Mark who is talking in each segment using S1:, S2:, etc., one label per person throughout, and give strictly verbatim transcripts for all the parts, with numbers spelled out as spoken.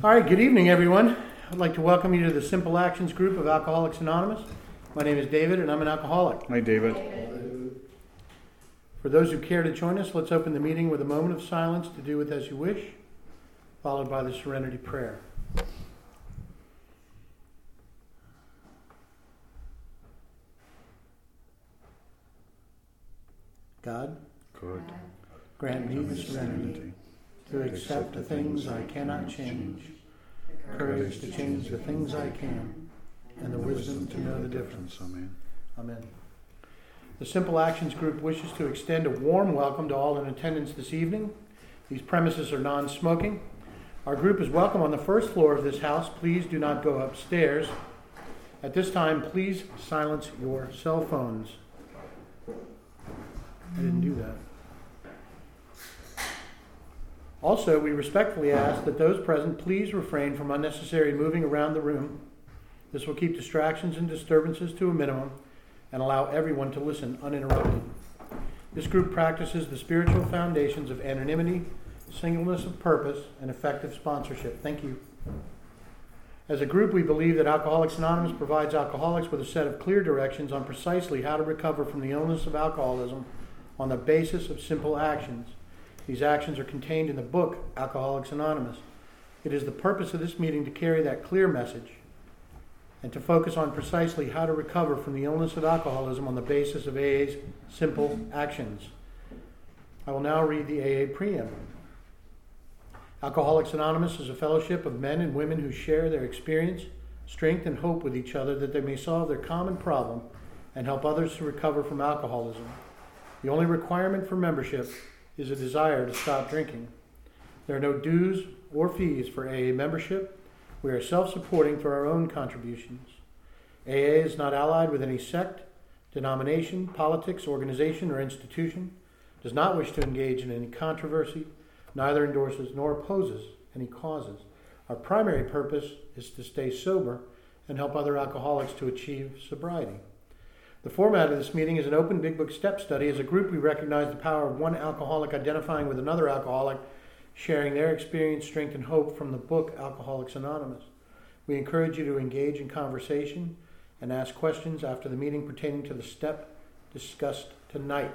S1: All right, good evening, everyone. I'd like to welcome you to the Simple Actions group of Alcoholics Anonymous. My name is David, and I'm an alcoholic.
S2: Hi, David.
S1: For those who care to join us, let's open the meeting with a moment of silence to do with as you wish, followed by the Serenity Prayer. God,
S2: God,
S1: grant me the serenity to accept the things I cannot change, courage to change the things I can, and the wisdom to know the difference.
S2: Amen.
S1: Amen. The Simple Actions group wishes to extend a warm welcome to all in attendance this evening. These premises are non-smoking. Our group is welcome on the first floor of this house. Please do not go upstairs. At this time, please silence your cell phones. I didn't do that. Also, we respectfully ask that those present please refrain from unnecessary moving around the room. This will keep distractions and disturbances to a minimum and allow everyone to listen uninterrupted. This group practices the spiritual foundations of anonymity, singleness of purpose, and effective sponsorship. Thank you. As a group, we believe that Alcoholics Anonymous provides alcoholics with a set of clear directions on precisely how to recover from the illness of alcoholism on the basis of simple actions. These actions are contained in the book, Alcoholics Anonymous. It is the purpose of this meeting to carry that clear message and to focus on precisely how to recover from the illness of alcoholism on the basis of A A's simple actions. I will now read the A A preamble. Alcoholics Anonymous is a fellowship of men and women who share their experience, strength, and hope with each other that they may solve their common problem and help others to recover from alcoholism. The only requirement for membership is a desire to stop drinking. There are no dues or fees for A A membership. We are self-supporting through our own contributions. A A is not allied with any sect, denomination, politics, organization, or institution, does not wish to engage in any controversy, neither endorses nor opposes any causes. Our primary purpose is to stay sober and help other alcoholics to achieve sobriety. The format of this meeting is an open Big Book step study. As a group, we recognize the power of one alcoholic identifying with another alcoholic, sharing their experience, strength, and hope from the book Alcoholics Anonymous. We encourage you to engage in conversation and ask questions after the meeting pertaining to the step discussed tonight.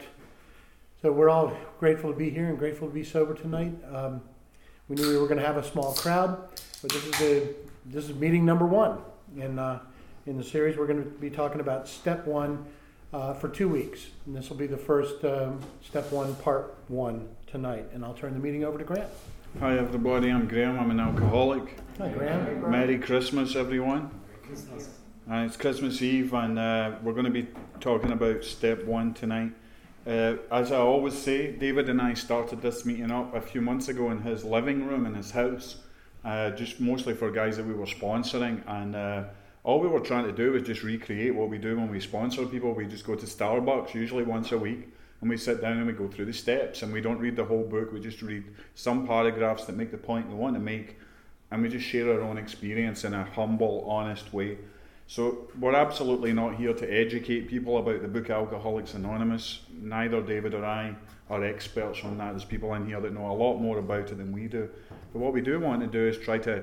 S1: So we're all grateful to be here and grateful to be sober tonight. Um, we knew we were going to have a small crowd, but this is the this is meeting number one. And uh, in the series, we're going to be talking about step one uh, for two weeks. And this will be the first um, step one, part one tonight. And I'll turn the meeting over to Graham.
S2: Hi, everybody. I'm Graham. I'm an alcoholic.
S1: Hi, Graham.
S2: Merry Christmas, everyone.
S3: Christmas.
S2: Uh, it's Christmas Eve, and uh, we're going to be talking about step one tonight. Uh, as I always say, David and I started this meeting up a few months ago in his living room in his house, uh, just mostly for guys that we were sponsoring, and uh, all we were trying to do was just recreate what we do when we sponsor people. We just go to Starbucks, usually once a week, and we sit down and we go through the steps, and we don't read the whole book. We just read some paragraphs that make the point we want to make, and we just share our own experience in a humble, honest way. So we're absolutely not here to educate people about the book Alcoholics Anonymous. Neither David or I are experts on that. There's people in here that know a lot more about it than we do. But what we do want to do is try to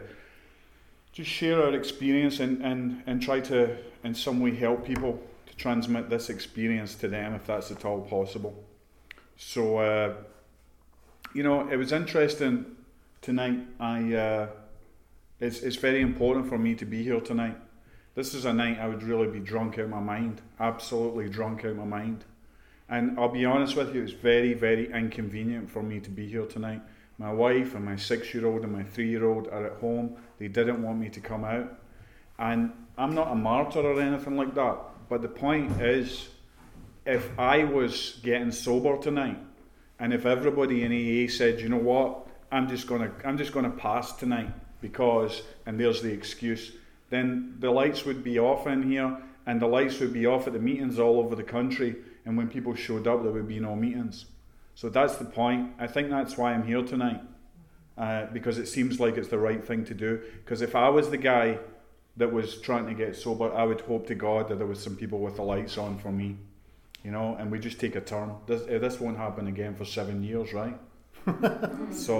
S2: just share our experience and, and, and try to, in some way, help people to transmit this experience to them, if that's at all possible. So, uh, you know, it was interesting tonight. I uh, it's, it's very important for me to be here tonight. This is a night I would really be drunk out of my mind, absolutely drunk out of my mind. And I'll be honest with you, it's very, very inconvenient for me to be here tonight. My wife and my six-year-old and my three-year-old are at home. They didn't want me to come out. And I'm not a martyr or anything like that. But the point is, if I was getting sober tonight, and if everybody in A A said, you know what, I'm just gonna, I'm just gonna pass tonight because, and there's the excuse, then the lights would be off in here, and the lights would be off at the meetings all over the country, and when people showed up, there would be no meetings. So that's the point. I think that's why I'm here tonight, uh, because it seems like it's the right thing to do. Because if I was the guy that was trying to get sober, I would hope to God that there was some people with the lights on for me, you know, and we just take a turn. This, this won't happen again for seven years, right? So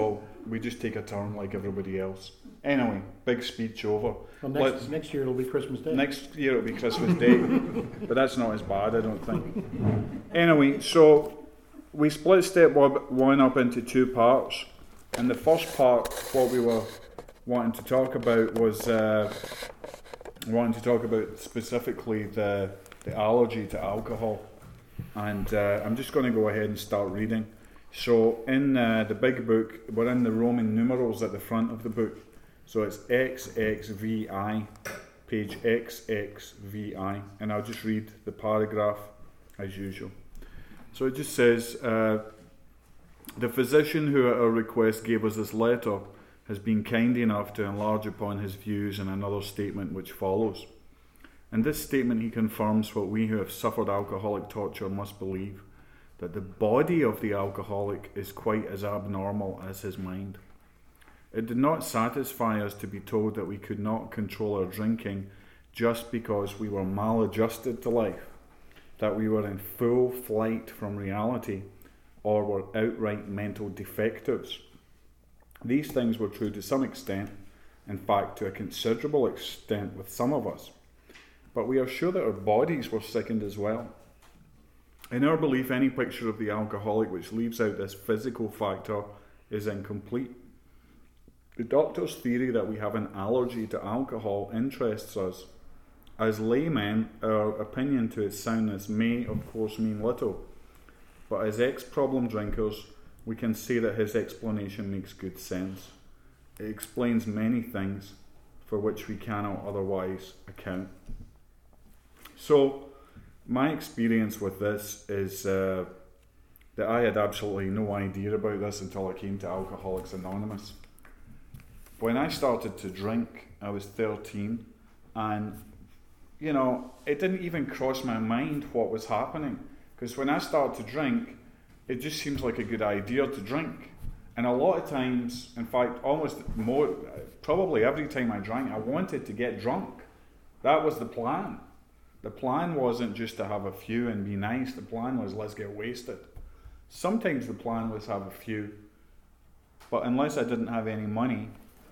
S2: we just take a turn like everybody else. Anyway, big speech over.
S1: Well, next, next year it'll be Christmas Day.
S2: Next year it'll be Christmas Day, but that's not as bad, I don't think. Anyway, so we split step one up into two parts, and the first part, what we were wanting to talk about was uh, wanting to talk about specifically the the allergy to alcohol, and uh, I'm just going to go ahead and start reading. So in uh, the big book, we're in the Roman numerals at the front of the book. So it's X X V I, page X X V I, and I'll just read the paragraph as usual. So it just says, uh, the physician who at our request gave us this letter has been kind enough to enlarge upon his views in another statement which follows. In this statement he confirms what we who have suffered alcoholic torture must believe, that the body of the alcoholic is quite as abnormal as his mind. It did not satisfy us to be told that we could not control our drinking just because we were maladjusted to life, that we were in full flight from reality, or were outright mental defectives. These things were true to some extent, in fact to a considerable extent with some of us, but we are sure that our bodies were sickened as well. In our belief, any picture of the alcoholic which leaves out this physical factor is incomplete. The doctor's theory that we have an allergy to alcohol interests us. As laymen, our opinion to its soundness may, of course, mean little, but as ex-problem drinkers, we can say that his explanation makes good sense. It explains many things for which we cannot otherwise account. So, my experience with this is uh, that I had absolutely no idea about this until I came to Alcoholics Anonymous. When I started to drink, I was thirteen, and, you know, it didn't even cross my mind what was happening. Because when I start to drink, it just seems like a good idea to drink. And a lot of times, in fact, almost more, probably every time I drank, I wanted to get drunk. That was the plan. The plan wasn't just to have a few and be nice. The plan was, let's get wasted. Sometimes the plan was have a few, but unless I didn't have any money,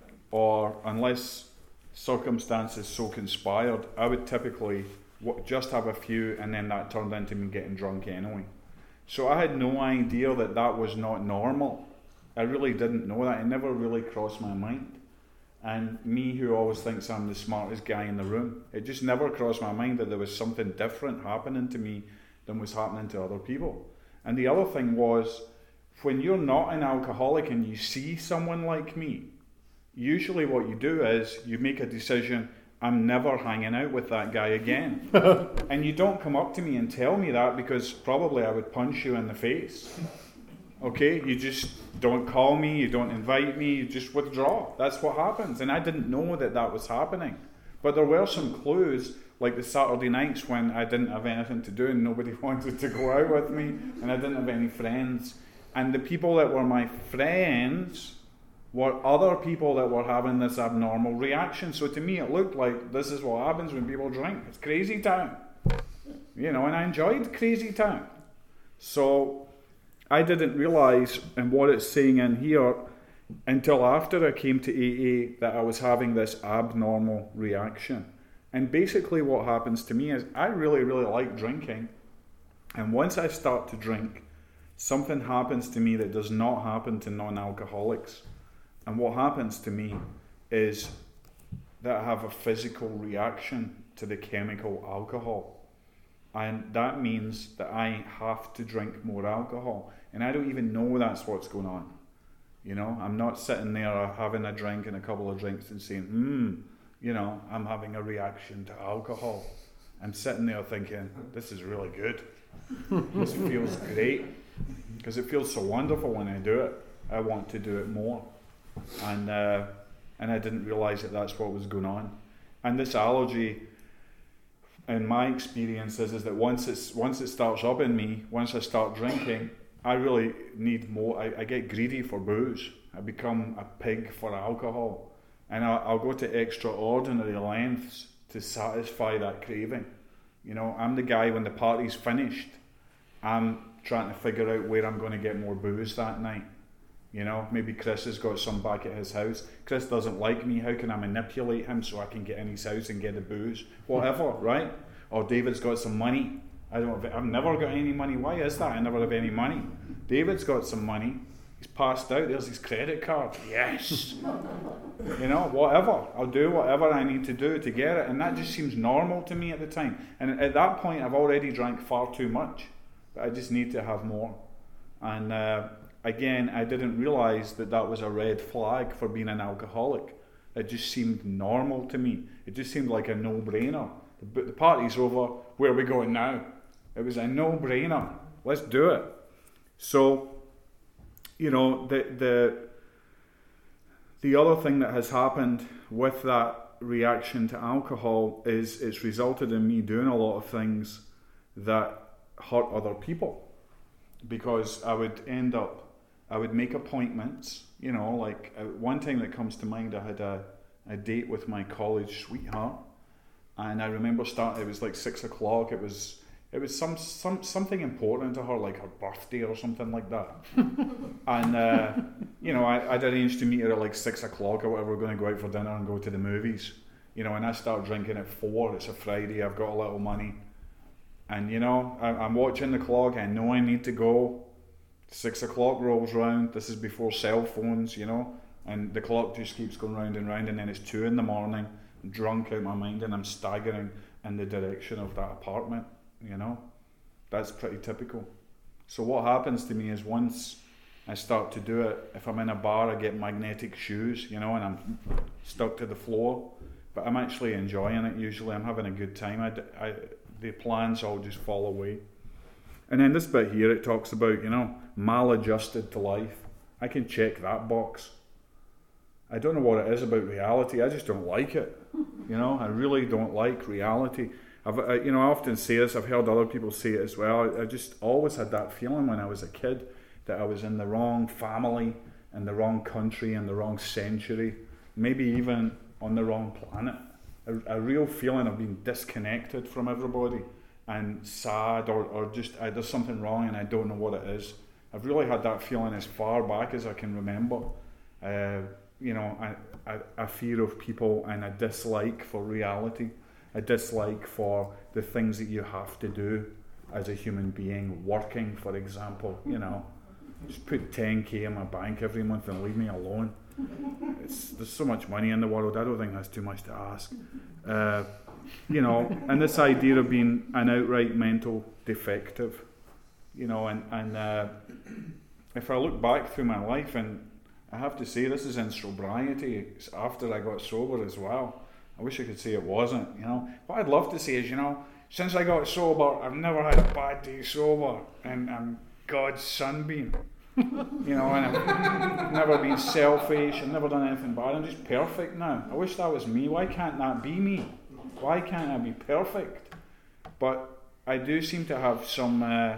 S2: or unless circumstances so conspired, I would typically just have a few, and then that turned into me getting drunk anyway. So I had no idea that that was not normal. I really didn't know that. It never really crossed my mind. And me, who always thinks I'm the smartest guy in the room, it just never crossed my mind that there was something different happening to me than was happening to other people. And the other thing was, when you're not an alcoholic and you see someone like me, usually what you do is you make a decision, I'm never hanging out with that guy again. And you don't come up to me and tell me that, because probably I would punch you in the face. Okay, you just don't call me, you don't invite me, you just withdraw. That's what happens. And I didn't know that that was happening. But there were some clues, like the Saturday nights when I didn't have anything to do and nobody wanted to go out with me, and I didn't have any friends. And the people that were my friends were other people that were having this abnormal reaction. So to me it looked like this is what happens when people drink. It's crazy town. You know, and I enjoyed crazy town. So I didn't realise, and what it's saying in here, until after I came to A A, that I was having this abnormal reaction. And basically what happens to me is I really, really like drinking. And once I start to drink, something happens to me that does not happen to non-alcoholics. And what happens to me is that I have a physical reaction to the chemical alcohol. And that means that I have to drink more alcohol. And I don't even know that's what's going on. You know, I'm not sitting there having a drink and a couple of drinks and saying, hmm, you know, I'm having a reaction to alcohol. I'm sitting there thinking, this is really good. This feels great. Because it feels so wonderful when I do it. I want to do it more. And uh, and I didn't realise that that's what was going on. And this allergy, in my experience, is, is that once it's once it starts up in me, once I start drinking, I really need more. I, I get greedy for booze. I become a pig for alcohol, and I'll, I'll go to extraordinary lengths to satisfy that craving. You know, I'm the guy when the party's finished, I'm trying to figure out where I'm going to get more booze that night. You know, maybe Chris has got some back at his house. Chris doesn't like me. How can I manipulate him so I can get in his house and get the booze? Whatever, right? Or David's got some money. I don't. I've never got any money. Why is that? I never have any money. David's got some money. He's passed out. There's his credit card. Yes. You know, whatever. I'll do whatever I need to do to get it. And that just seems normal to me at the time. And at that point, I've already drank far too much. But I just need to have more. And uh, again, I didn't realise that that was a red flag for being an alcoholic. It just seemed normal to me. It just seemed like a no-brainer. The, the party's over. Where are we going now? It was a no-brainer. Let's do it. So, you know, the the the other thing that has happened with that reaction to alcohol is it's resulted in me doing a lot of things that hurt other people, because I would end up, I would make appointments, you know, like uh, one time that comes to mind, I had a, a date with my college sweetheart, and I remember starting, it was like six o'clock, it was It was some, some something important to her, like her birthday or something like that. And, uh, you know, I, I'd arranged to meet her at like six o'clock or whatever. We're going to go out for dinner and go to the movies. You know, and I start drinking at four. It's a Friday. I've got a little money. And, you know, I, I'm watching the clock. I know I need to go. Six o'clock rolls round. This is before cell phones, you know. And the clock just keeps going round and round. And then it's two in the morning. I'm drunk out of my mind. And I'm staggering in the direction of that apartment. You know, that's pretty typical. So what happens to me is once I start to do it, if I'm in a bar, I get magnetic shoes, you know, and I'm stuck to the floor. But I'm actually enjoying it usually. I'm having a good time. I, I, the plans all just fall away. And then this bit here, it talks about, you know, maladjusted to life. I can check that box. I don't know what it is about reality. I just don't like it. You know, I really don't like reality. I've, I, you know, I often say this, I've heard other people say it as well. I, I just always had that feeling when I was a kid that I was in the wrong family, in the wrong country, in the wrong century, maybe even on the wrong planet. A, a real feeling of being disconnected from everybody and sad, or, or just I, there's something wrong and I don't know what it is. I've really had that feeling as far back as I can remember. Uh, you know, a, a, a fear of people and a dislike for reality. A dislike for the things that you have to do as a human being, working, for example, you know. Just put ten K in my bank every month and leave me alone. It's, there's so much money in the world, I don't think that's too much to ask. Uh, you know, and this idea of being an outright mental defective, you know, and, and uh, if I look back through my life, and I have to say this is in sobriety, it's after I got sober as well. I wish I could say it wasn't, you know. What I'd love to say is, you know, since I got sober, I've never had a bad day sober, and I'm God's sunbeam. You know, and I've never been selfish, I've never done anything bad, I'm just perfect now. I wish that was me. Why can't that be me? Why can't I be perfect? But I do seem to have some, uh,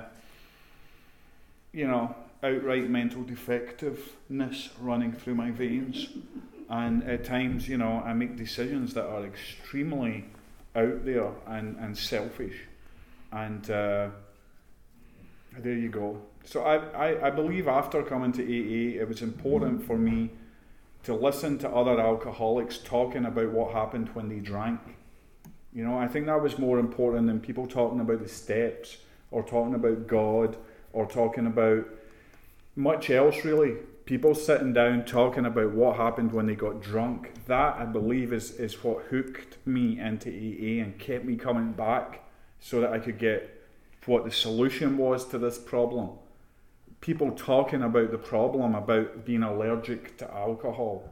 S2: you know, outright mental defectiveness running through my veins. And at times, you know, I make decisions that are extremely out there and, and selfish. And uh, there you go. So I, I, I believe after coming to A A, it was important for me to listen to other alcoholics talking about what happened when they drank. You know, I think that was more important than people talking about the steps or talking about God or talking about much else, really. People sitting down talking about what happened when they got drunk. That, I believe, is, is what hooked me into A A and kept me coming back so that I could get what the solution was to this problem. People talking about the problem, about being allergic to alcohol.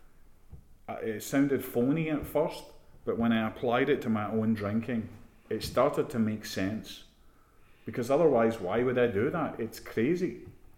S2: It sounded phony at first, but when I applied it to my own drinking, it started to make sense. Because otherwise, why would I do that? It's crazy.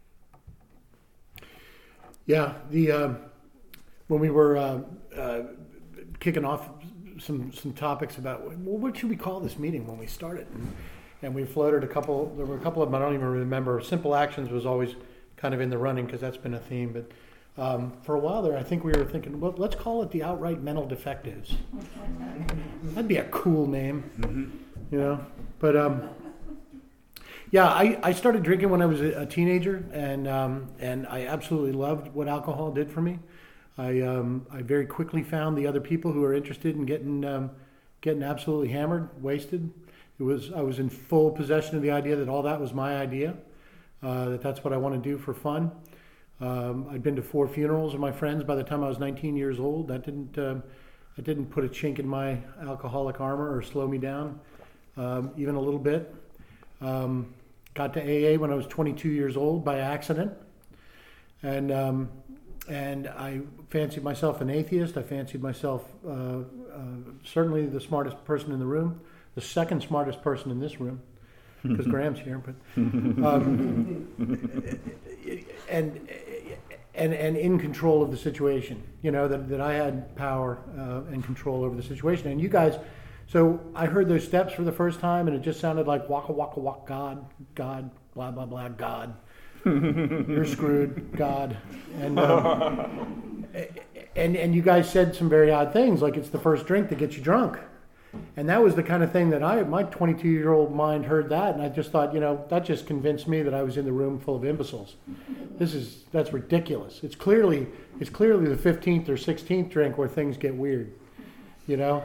S1: Yeah, the uh, when we were uh, uh, kicking off some some topics about, well, what should we call this meeting when we started, and, and we floated a couple. There were a couple of them I don't even remember. Simple actions was always kind of in the running because that's been a theme. But um, for a while there, I think we were thinking, well, let's call it the outright mental defectives. That'd be a cool name, mm-hmm. you know. But um, Yeah, I, I started drinking when I was a, a teenager, and um, and I absolutely loved what alcohol did for me. I um, I very quickly found the other people who were interested in getting um, getting absolutely hammered, wasted. It was I was in full possession of the idea that all that was my idea, uh, that that's what I want to do for fun. Um, I'd been to four funerals of my friends by the time I was nineteen years old. That didn't uh, that didn't put a chink in my alcoholic armor or slow me down um, even a little bit. Um, got to A A when I was twenty-two years old by accident, and um, and I fancied myself an atheist. I fancied myself uh, uh, certainly the smartest person in the room, the second smartest person in this room, because Graham's here. But um, and and and in control of the situation. You know that that I had power uh, and control over the situation. And you guys. So I heard those steps for the first time, and it just sounded like waka waka waka God, God, blah blah blah, God. You're screwed, God, and um, and and you guys said some very odd things, like it's the first drink that gets you drunk, and that was the kind of thing that I, my twenty-two year old mind heard that, and I just thought, you know, that just convinced me that I was in the room full of imbeciles. This is that's ridiculous. It's clearly it's clearly the fifteenth or sixteenth drink where things get weird, you know.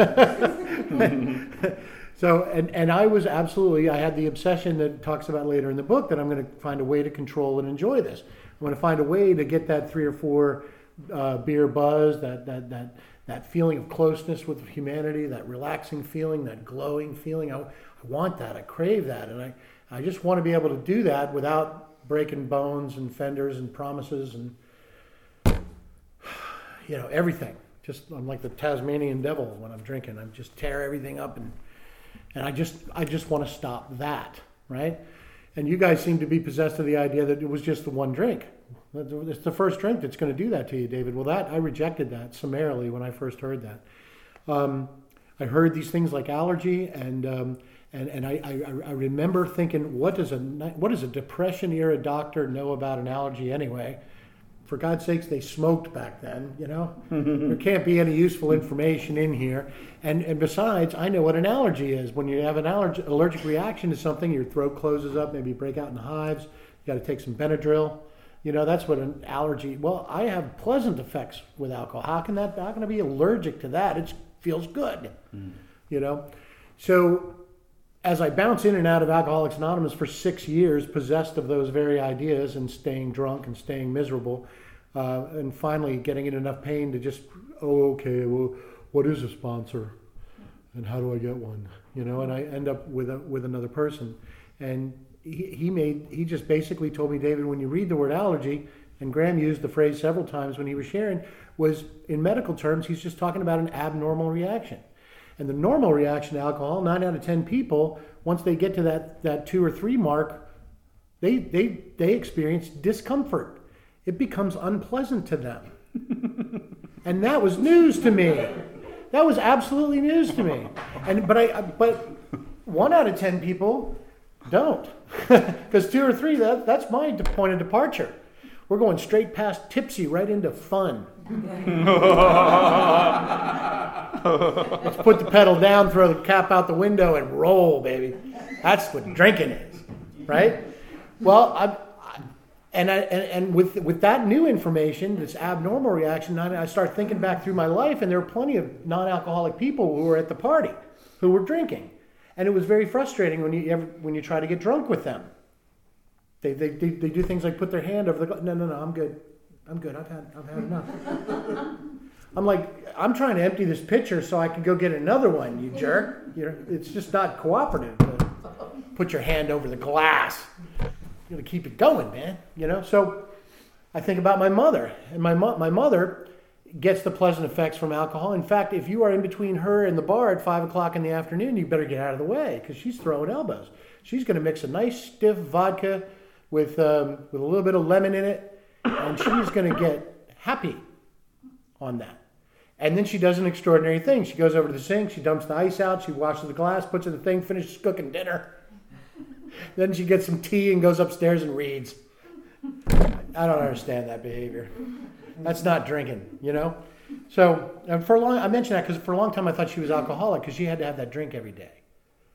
S1: So, and, and I was absolutely, I had the obsession that it talks about later in the book that I'm going to find a way to control and enjoy this. I'm going to find a way to get that three or four uh, beer buzz, that, that, that, that feeling of closeness with humanity, that relaxing feeling, that glowing feeling. I, I want that. I crave that. And I, I just want to be able to do that without breaking bones and fenders and promises and, you know, everything. Just, I'm like the Tasmanian devil when I'm drinking. I just tear everything up, and and I just I just want to stop that, right? And you guys seem to be possessed of the idea that it was just the one drink. It's the first drink that's going to do that to you, David. Well, that I rejected that summarily when I first heard that. Um, I heard these things like allergy, and um, and and I, I I remember thinking, what does a what does a depression era doctor know about an allergy anyway? For God's sakes, they smoked back then, you know? There can't be any useful information in here. And and besides, I know what an allergy is. When you have an allerg- allergic reaction to something, your throat closes up, maybe you break out in hives, you got to take some Benadryl. You know, that's what an allergy, well, I have pleasant effects with alcohol. How can that, how can I be allergic to that? It feels good, mm. you know? So as I bounce in and out of Alcoholics Anonymous for six years, possessed of those very ideas and staying drunk and staying miserable, uh, and finally getting in enough pain to just, oh, okay, well, what is a sponsor? And how do I get one? You know, and I end up with a, with another person. And he, he made, he just basically told me, David, when you read the word allergy, and Graham used the phrase several times when he was sharing, was in medical terms, he's just talking about an abnormal reaction. And the normal reaction to alcohol, nine out of ten people, once they get to that, that two or three mark, they, they, they experience discomfort. It becomes unpleasant to them. And that was news to me. That was absolutely news to me. And but I but one out of ten people don't. Because two or three, that, that's my point of departure. We're going straight past tipsy right into fun. Let's put the pedal down, throw the cap out the window, and roll, baby. That's what drinking is, right? Well, I, I and I and, and with with that new information, this abnormal reaction, I, I start thinking back through my life, and there were plenty of non-alcoholic people who were at the party who were drinking, and it was very frustrating when you ever when you try to get drunk with them. They they they, they do things like put their hand over the no no no I'm good, I'm good. I've had I've had enough. I'm like, I'm trying to empty this pitcher so I can go get another one, you jerk. You know, it's just not cooperative to put your hand over the glass. You gotta keep it going, man. You know, so I think about my mother, and my mo- my mother gets the pleasant effects from alcohol. In fact, if you are in between her and the bar at five o'clock in the afternoon, you better get out of the way because she's throwing elbows. She's gonna mix a nice stiff vodka with um, with a little bit of lemon in it, and she's gonna get happy on that. And then she does an extraordinary thing. She goes over to the sink, she dumps the ice out, she washes the glass, puts it in the thing, finishes cooking dinner. Then she gets some tea and goes upstairs and reads. I don't understand that behavior. That's not drinking, you know? So, and for a long, I mentioned that because for a long time I thought she was alcoholic because she had to have that drink every day.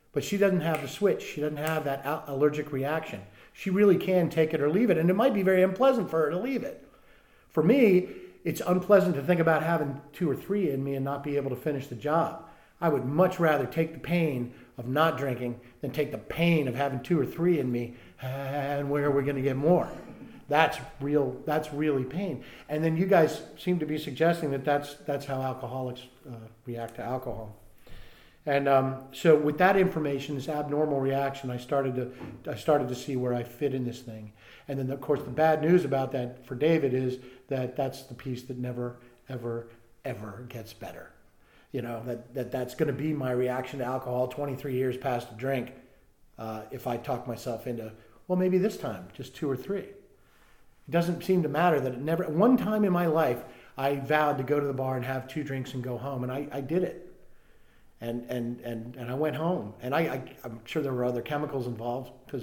S1: but she doesn't have the switch. She doesn't have that al- allergic reaction. She really can take it or leave it, and it might be very unpleasant for her to leave it. For me, it's unpleasant to think about having two or three in me and not be able to finish the job. I would much rather take the pain of not drinking than take the pain of having two or three in me, and where are we going to get more? That's real. That's really pain. And then you guys seem to be suggesting that that's that's how alcoholics uh, react to alcohol. And um, so with that information, this abnormal reaction, I started to I started to see where I fit in this thing. And then of course the bad news about that for David is that that's the piece that never, ever, ever gets better. You know, that, that that's going to be my reaction to alcohol twenty-three years past a drink uh, if I talk myself into, well, maybe this time, just two or three. It doesn't seem to matter that it never, one time in my life, I vowed to go to the bar and have two drinks and go home, and I, I did it. And, and and and I went home, and I, I I'm sure there were other chemicals involved because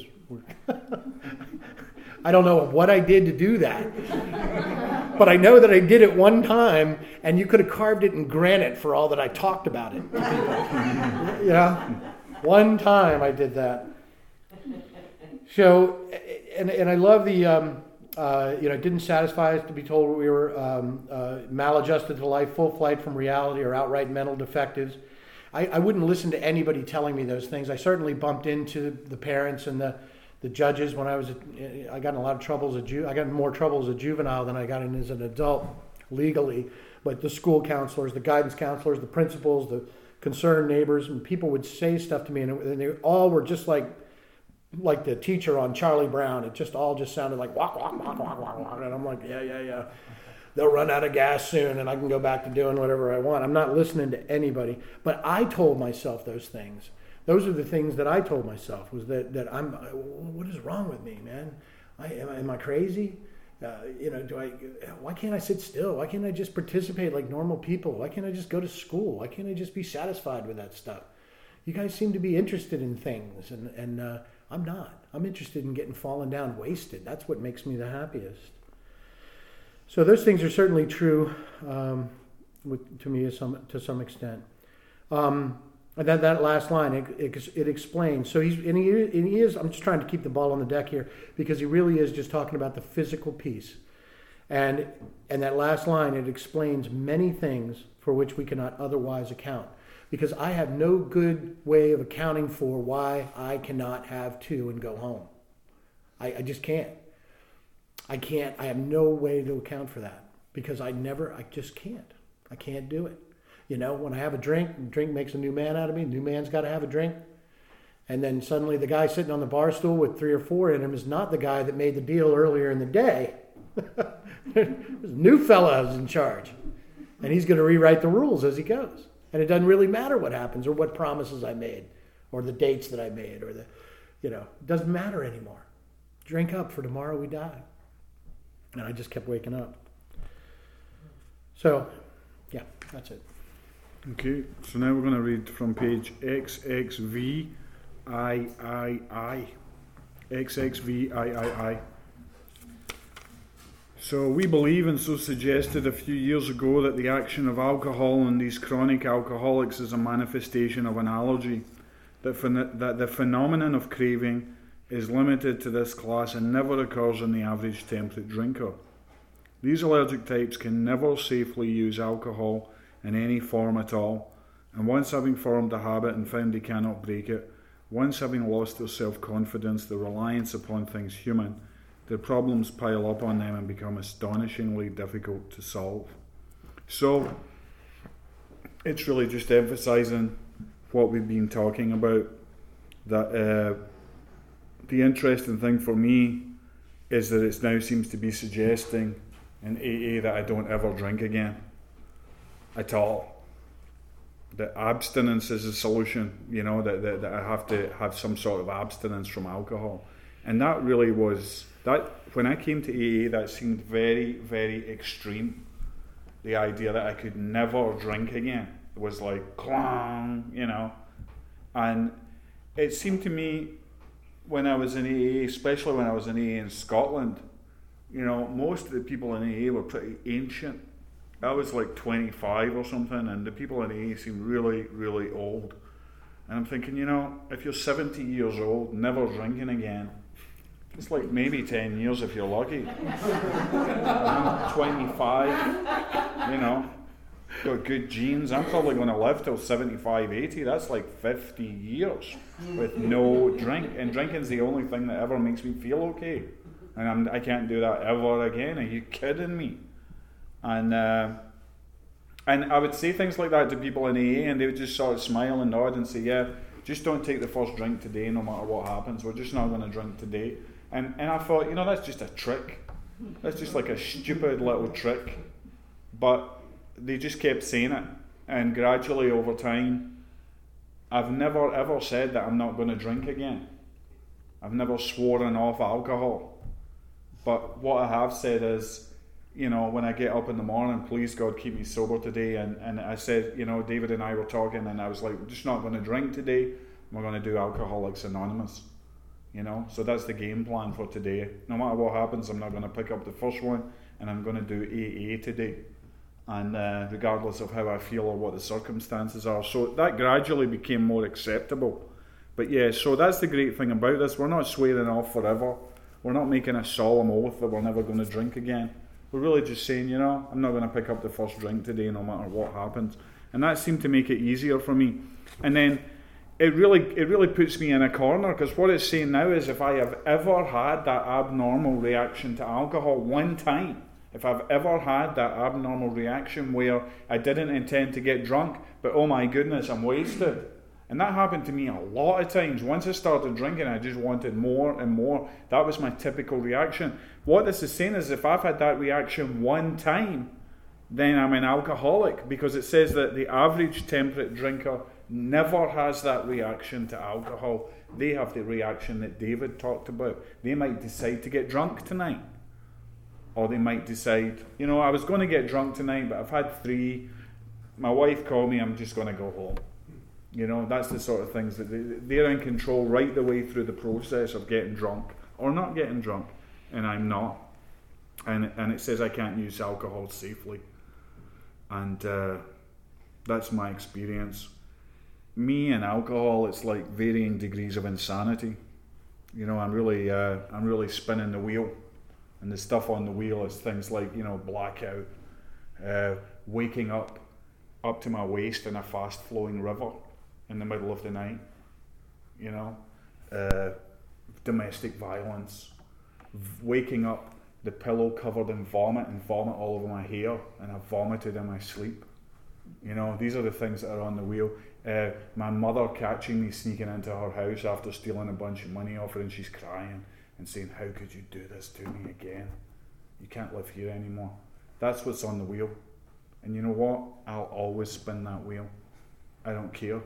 S1: I don't know what I did to do that, but I know that I did it one time, and you could have carved it in granite for all that I talked about it to people. You know, one time I did that. So, and and I love the um, uh, you know, it didn't satisfy us to be told we were um, uh, maladjusted to life, full flight from reality, or outright mental defectives. I, I wouldn't listen to anybody telling me those things. I certainly bumped into the parents and the, the judges when I was, a, I got in a lot of trouble as a Ju- I got in more trouble as a juvenile than I got in as an adult legally. But the school counselors, the guidance counselors, the principals, the concerned neighbors, and people would say stuff to me, and, it, and they all were just like, like the teacher on Charlie Brown. It just all just sounded like walk, walk, walk, walk, walk, walk. And I'm like, yeah, yeah, yeah. They'll run out of gas soon and I can go back to doing whatever I want. I'm not listening to anybody. But I told myself those things. Those are the things that I told myself, was that, that I'm, what is wrong with me, man? I, am, I, am I crazy? Uh, you know, do I, why can't I sit still? Why can't I just participate like normal people? Why can't I just go to school? Why can't I just be satisfied with that stuff? You guys seem to be interested in things, and, and uh, I'm not. I'm interested in getting fallen down wasted. That's what makes me the happiest. So those things are certainly true um, with, to me to some, to some extent. Um, and then that last line, it, it, it explains. So he's and he, and he is, I'm just trying to keep the ball on the deck here, because he really is just talking about the physical piece. And, and that last line, it explains many things for which we cannot otherwise account. Because I have no good way of accounting for why I cannot have two and go home. I, I just can't. I can't, I have no way to account for that, because I never, I just can't. I can't do it. You know, when I have a drink, a drink makes a new man out of me. A new man's got to have a drink. And then suddenly the guy sitting on the bar stool with three or four in him is not the guy that made the deal earlier in the day. There's a new fella who's in charge. And he's going to rewrite the rules as he goes. And it doesn't really matter what happens or what promises I made or the dates that I made or the, you know, it doesn't matter anymore. Drink up, for tomorrow we die. And I just kept waking up. So, yeah, that's it.
S2: Okay, so now we're going to read from page X X V I I I. X X V I I I. So we believe, and so suggested a few years ago, that the action of alcohol on these chronic alcoholics is a manifestation of an allergy, that, phen- that the phenomenon of craving is limited to this class and never occurs in the average temperate drinker. These allergic types can never safely use alcohol in any form at all, and once having formed a habit and found they cannot break it, once having lost their self-confidence, their reliance upon things human, the problems pile up on them and become astonishingly difficult to solve. So, it's really just emphasising what we've been talking about, that uh, the interesting thing for me is that it now seems to be suggesting in A A that I don't ever drink again at all. That abstinence is a solution, you know, that, that, that I have to have some sort of abstinence from alcohol. And that really was, that when I came to A A, that seemed very, very extreme. The idea that I could never drink again. It was like, clang, you know. And it seemed to me, when I was in A A, especially when I was in A A in Scotland, you know, most of the people in A A were pretty ancient. I was like twenty-five or something, and the people in A A seemed really, really old. And I'm thinking, you know, if you're seventy years old, never drinking again, it's like maybe ten years if you're lucky. I'm twenty-five, you know, got good genes. I'm probably going to live till seventy-five, eighty. That's like fifty years with no drink. And drinking's the only thing that ever makes me feel okay. And I'm, I can't do that ever again. Are you kidding me? And uh, and I would say things like that to people in A A, and they would just sort of smile and nod and say, yeah, just don't take the first drink today no matter what happens. We're just not going to drink today. And and I thought, you know, that's just a trick. That's just like a stupid little trick. But they just kept saying it. And gradually over time, I've never ever said that I'm not going to drink again. I've never sworn off alcohol. But what I have said is, you know, when I get up in the morning, please God keep me sober today. And, and I said, you know, David and I were talking, and I was like, we're just not going to drink today. We're going to do Alcoholics Anonymous. You know, so that's the game plan for today. No matter what happens, I'm not going to pick up the first one, and I'm going to do A A today. And uh, regardless of how I feel or what the circumstances are. So that gradually became more acceptable. But yeah, so that's the great thing about this. We're not swearing off forever. We're not making a solemn oath that we're never going to drink again. We're really just saying, you know, I'm not going to pick up the first drink today no matter what happens. And that seemed to make it easier for me. And then it really it really puts me in a corner, because what it's saying now is if I have ever had that abnormal reaction to alcohol one time, if I've ever had that abnormal reaction where I didn't intend to get drunk, but oh my goodness, I'm wasted. And that happened to me a lot of times. Once I started drinking, I just wanted more and more. That was my typical reaction. What this is saying is if I've had that reaction one time, then I'm an alcoholic, because it says that the average temperate drinker never has that reaction to alcohol. They have the reaction that David talked about. They might decide to get drunk tonight. Or they might decide, you know, I was going to get drunk tonight, but I've had three. My wife called me, I'm just going to go home. You know, that's the sort of things that they, they're in control right the way through the process of getting drunk or not getting drunk, and I'm not. And and it says I can't use alcohol safely, and uh, that's my experience. Me and alcohol, it's like varying degrees of insanity. You know, I'm really uh, I'm really spinning the wheel, and the stuff on the wheel is things like, you know, blackout, uh, waking up up to my waist in a fast flowing river in the middle of the night, you know, uh, domestic violence, v- waking up, the pillow covered in vomit and vomit all over my hair, and I vomited in my sleep. You know, these are the things that are on the wheel. Uh, my mother catching me sneaking into her house after stealing a bunch of money off her, and she's crying and saying, how could you do this to me again? You can't live here anymore. That's what's on the wheel. And you know what? I'll always spin that wheel. I don't care.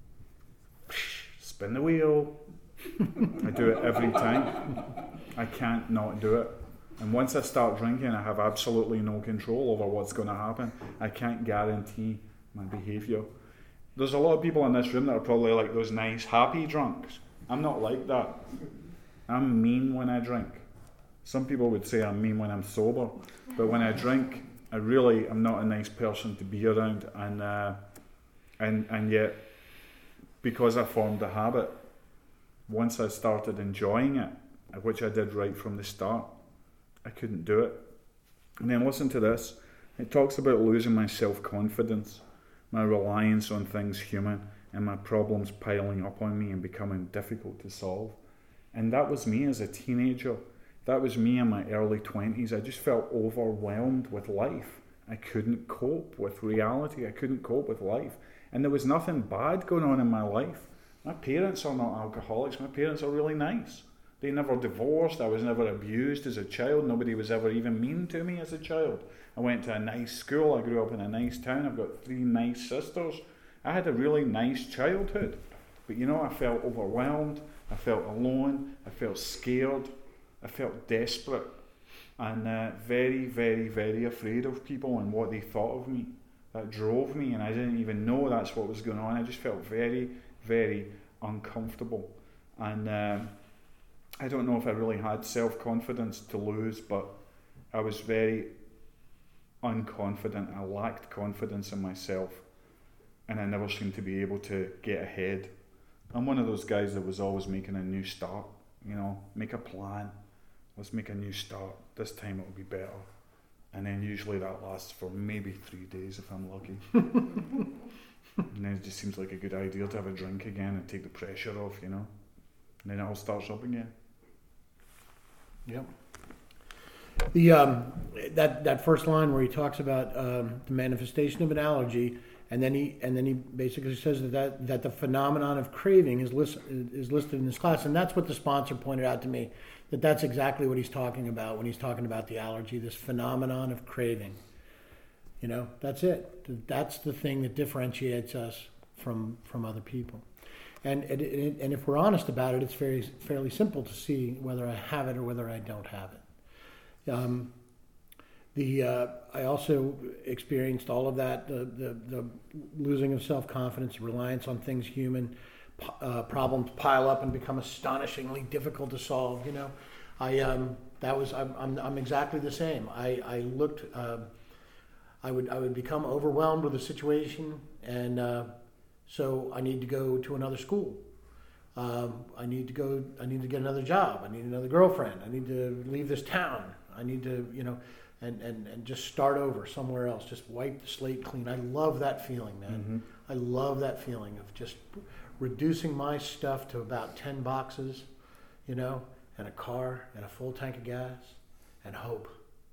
S2: Spin the wheel. I do it every time. I can't not do it. And once I start drinking, I have absolutely no control over what's going to happen. I can't guarantee my behaviour. There's a lot of people in this room that are probably like those nice, happy drunks. I'm not like that. I'm mean when I drink. Some people would say I'm mean when I'm sober. But when I drink, I really am not a nice person to be around. And uh, and and yet, because I formed a habit, once I started enjoying it, which I did right from the start, I couldn't do it. And then listen to this. It talks about losing my self-confidence, my reliance on things human, and my problems piling up on me and becoming difficult to solve. And that was me as a teenager. That was me in my early twenties. I just felt overwhelmed with life. I couldn't cope with reality. I couldn't cope with life. And there was nothing bad going on in my life. My parents are not alcoholics. My parents are really nice. They never divorced. I was never abused as a child. Nobody was ever even mean to me as a child. I went to a nice school. I grew up in a nice town. I've got three nice sisters. I had a really nice childhood. But you know, I felt overwhelmed. I felt alone. I felt scared. I felt desperate. And uh, very, very, very afraid of people and what they thought of me. That drove me, and I didn't even know that's what was going on. I just felt very, very uncomfortable. And uh, I don't know if I really had self-confidence to lose, but I was very unconfident. I lacked confidence in myself, and I never seemed to be able to get ahead. I'm one of those guys that was always making a new start. You know, make a plan. Let's make a new start. This time it will be better. And then usually that lasts for maybe three days if I'm lucky. And then it just seems like a good idea to have a drink again and take the pressure off, you know. And then it all starts up again.
S1: Yep. The um, that that first line where he talks about um, the manifestation of an allergy, and then he and then he basically says that that, that the phenomenon of craving is list, is listed in this class, and that's what the sponsor pointed out to me, that that's exactly what he's talking about when he's talking about the allergy, this phenomenon of craving. You know, that's it. That's the thing that differentiates us from from other people. And and, and if we're honest about it, it's very fairly simple to see whether I have it or whether I don't have it. Um, the uh, I also experienced all of that, the, the, the losing of self-confidence, reliance on things human, uh, problems pile up and become astonishingly difficult to solve. You know, I um, that was I'm, I'm I'm exactly the same. I I looked uh, I would I would become overwhelmed with a situation, and uh, so I need to go to another school. Um, I need to go. I need to get another job. I need another girlfriend. I need to leave this town. I need to, you know, and, and, and just start over somewhere else. Just wipe the slate clean. I love that feeling, man. Mm-hmm. I love that feeling of just reducing my stuff to about ten boxes, you know, and a car and a full tank of gas and hope.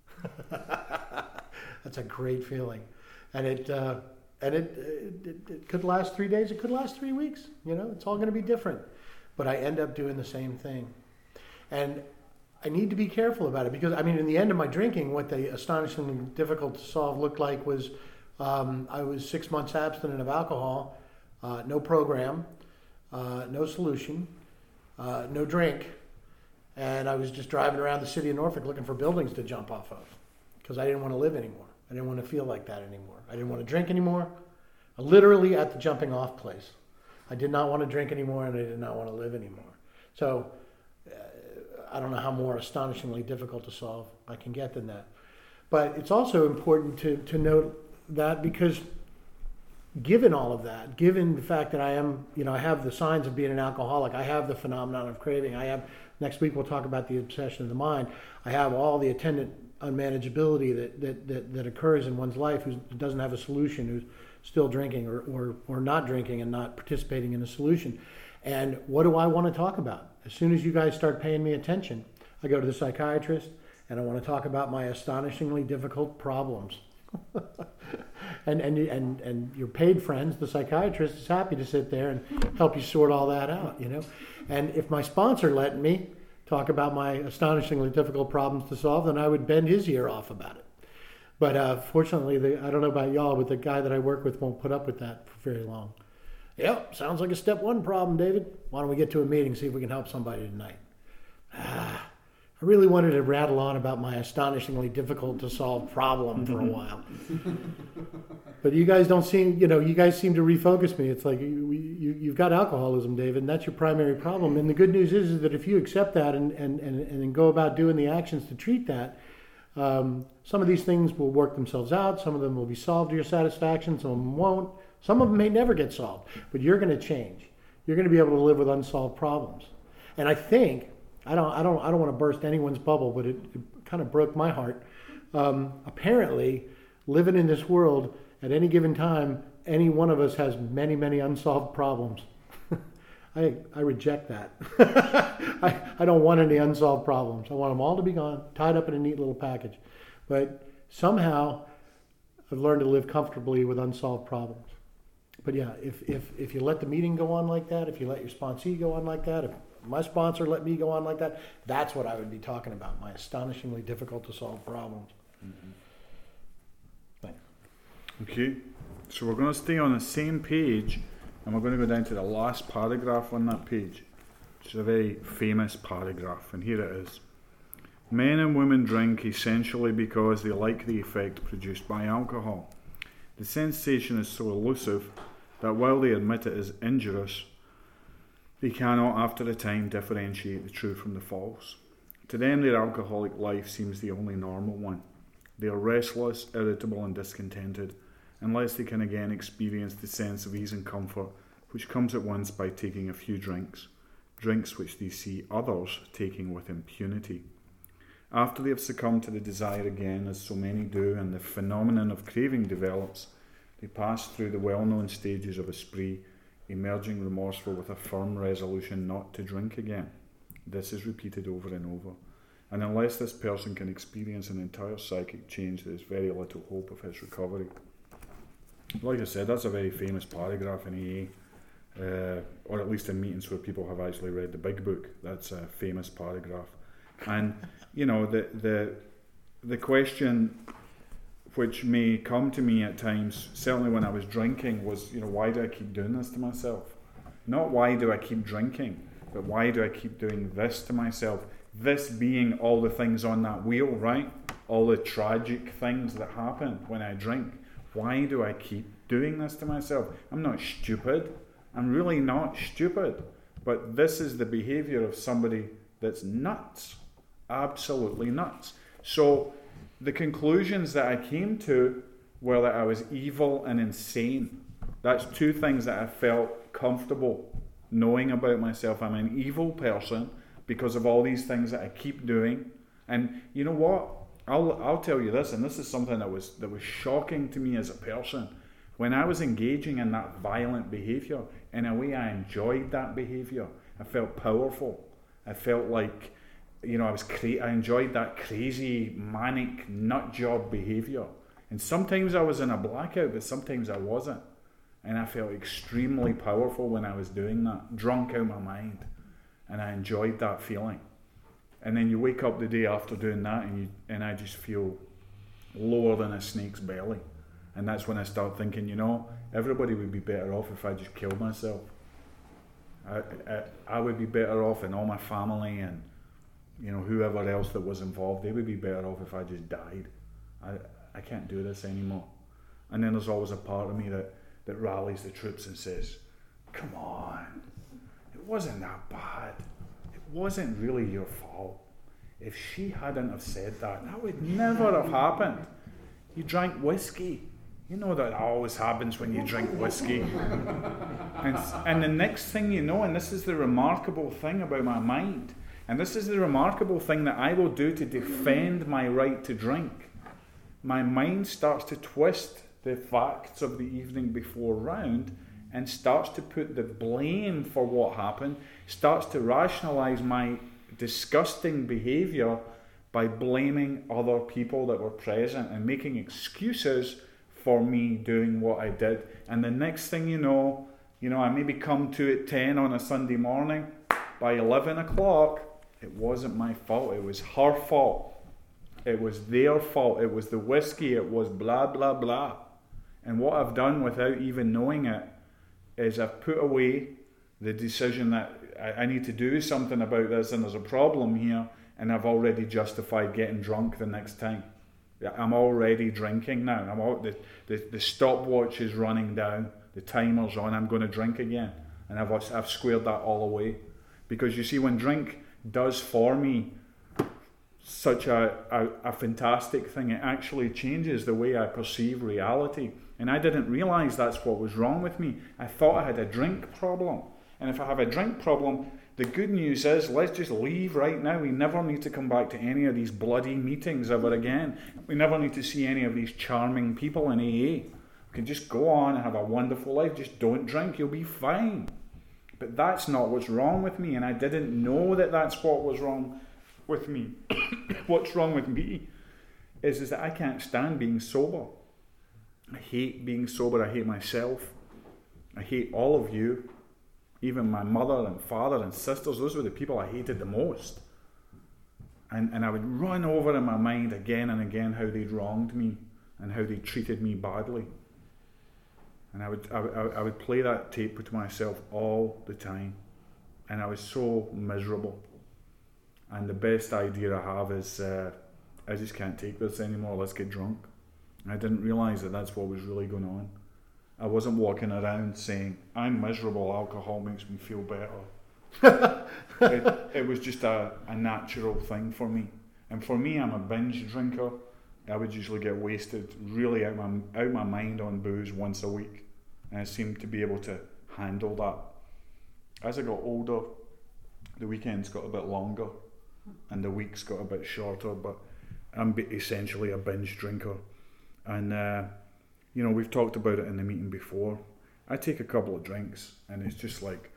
S1: That's a great feeling, and it uh, and it, it it could last three days. It could last three weeks. You know, it's all going to be different, but I end up doing the same thing, and I need to be careful about it because, I mean, in the end of my drinking, what the astonishingly difficult to solve looked like was um, I was six months abstinent of alcohol, uh, no program, uh, no solution, uh, no drink, and I was just driving around the city of Norfolk looking for buildings to jump off of because I didn't want to live anymore. I didn't want to feel like that anymore. I didn't want to drink anymore. Literally at the jumping off place. I did not want to drink anymore, and I did not want to live anymore. So I don't know how more astonishingly difficult to solve I can get than that. But it's also important to, to note that because given all of that, given the fact that I am, you know, I have the signs of being an alcoholic, I have the phenomenon of craving, I have, next week we'll talk about the obsession of the mind, I have all the attendant unmanageability that, that, that, that occurs in one's life who doesn't have a solution, who's still drinking or, or, or not drinking and not participating in a solution. And what do I want to talk about? As soon as you guys start paying me attention, I go to the psychiatrist and I want to talk about my astonishingly difficult problems. and, and, and, and your paid friends, the psychiatrist, is happy to sit there and help you sort all that out, you know. And if my sponsor let me talk about my astonishingly difficult problems to solve, then I would bend his ear off about it. But uh, fortunately, the, I don't know about y'all, but the guy that I work with won't put up with that for very long. Yep, sounds like a step one problem, David. Why don't we get to a meeting, see if we can help somebody tonight? Ah, I really wanted to rattle on about my astonishingly difficult to solve problem for a while. But you guys don't seem, you know, you guys seem to refocus me. It's like you, you, you've got alcoholism, David, and that's your primary problem. And the good news is, is that if you accept that and, and, and, and go about doing the actions to treat that, um, some of these things will work themselves out. Some of them will be solved to your satisfaction. Some of them won't. Some of them may never get solved, but you're going to change. You're going to be able to live with unsolved problems. And I think, I don't, I don't, I don't want to burst anyone's bubble, but it, it kind of broke my heart. Um, apparently, living in this world at any given time, any one of us has many, many unsolved problems. I, I reject that. I, I don't want any unsolved problems. I want them all to be gone, tied up in a neat little package. But somehow, I've learned to live comfortably with unsolved problems. But yeah, if, if, if you let the meeting go on like that, if you let your sponsee go on like that, if my sponsor let me go on like that, that's what I would be talking about, my astonishingly difficult to solve problems. Mm-hmm. Thanks.
S2: Okay, so we're going to stay on the same page, and we're going to go down to the last paragraph on that page, which is a very famous paragraph, and here it is. Men and women drink essentially because they like the effect produced by alcohol. The sensation is so elusive that while they admit it is injurious, they cannot after a time differentiate the true from the false. To them, their alcoholic life seems the only normal one. They are restless, irritable and discontented, unless they can again experience the sense of ease and comfort which comes at once by taking a few drinks, drinks which they see others taking with impunity. After they have succumbed to the desire again, as so many do, and the phenomenon of craving develops, they pass through the well-known stages of a spree, emerging remorseful with a firm resolution not to drink again. This is repeated over and over, and unless this person can experience an entire psychic change, there is very little hope of his recovery. Like I said, that's a very famous paragraph in A A, uh, or at least in meetings where people have actually read the big book. That's a famous paragraph. And, you know, the the the question which may come to me at times, certainly when I was drinking, was, you know, why do I keep doing this to myself? Not why do I keep drinking, but why do I keep doing this to myself? This being all the things on that wheel, right? All the tragic things that happen when I drink. Why do I keep doing this to myself? I'm not stupid. I'm really not stupid. But this is the behavior of somebody that's nuts. Absolutely nuts. So the conclusions that I came to were that I was evil and insane. That's two things that I felt comfortable knowing about myself. I'm an evil person because of all these things that I keep doing. And you know what? I'll I'll tell you this, and this is something that was that was shocking to me as a person. When I was engaging in that violent behaviour, in a way I enjoyed that behaviour. I felt powerful. I felt like, you know, I was cra- I enjoyed that crazy, manic, nut job behaviour. And sometimes I was in a blackout, but sometimes I wasn't. And I felt extremely powerful when I was doing that, drunk out my mind. And I enjoyed that feeling. And then you wake up the day after doing that, and you and I just feel lower than a snake's belly. And that's when I start thinking, you know, everybody would be better off if I just killed myself. I, I, I would be better off, and all my family and, you know, whoever else that was involved, they would be better off if I just died. I I can't do this anymore. And then there's always a part of me that, that rallies the troops and says, come on, it wasn't that bad. It wasn't really your fault. If she hadn't have said that, that would never have happened. You drank whiskey. You know that always happens when you drink whiskey. And, and the next thing you know, and this is the remarkable thing about my mind, and this is the remarkable thing that I will do to defend my right to drink, my mind starts to twist the facts of the evening before round and starts to put the blame for what happened, starts to rationalise my disgusting behaviour by blaming other people that were present and making excuses for me doing what I did. And the next thing you know, you know, I maybe come to at ten on a Sunday morning. By eleven o'clock, it wasn't my fault. It was her fault. It was their fault. It was the whiskey. It was blah, blah, blah. And what I've done without even knowing it is I've put away the decision that I, I need to do something about this and there's a problem here, and I've already justified getting drunk the next time. I'm already drinking now. I'm all, the, the, the stopwatch is running down. The timer's on. I'm going to drink again. And I've, I've squared that all away. Because you see, when drink does for me such a, a, a fantastic thing, it actually changes the way I perceive reality. And I didn't realise that's what was wrong with me. I thought I had a drink problem. And if I have a drink problem, the good news is, let's just leave right now. We never need to come back to any of these bloody meetings ever again. We never need to see any of these charming people in A A. We can just go on and have a wonderful life. Just don't drink, you'll be fine. But that's not what's wrong with me, and I didn't know that that's what was wrong with me. What's wrong with me is, is that I can't stand being sober. I hate being sober. I hate myself. I hate all of you. Even my mother and father and sisters, those were the people I hated the most. And and I would run over in my mind again and again how they'd wronged me and how they treated me badly. And I would I, I would play that tape to myself all the time. And I was so miserable. And the best idea I have is, uh, I just can't take this anymore, let's get drunk. And I didn't realise that that's what was really going on. I wasn't walking around saying, I'm miserable, alcohol makes me feel better. it, it was just a, a natural thing for me. And for me, I'm a binge drinker. I would usually get wasted really out my, out my mind on booze once a week. And I seemed to be able to handle that. As I got older, the weekends got a bit longer and the weeks got a bit shorter, but I'm essentially a binge drinker. And, uh, you know, we've talked about it in the meeting before. I take a couple of drinks and it's just like,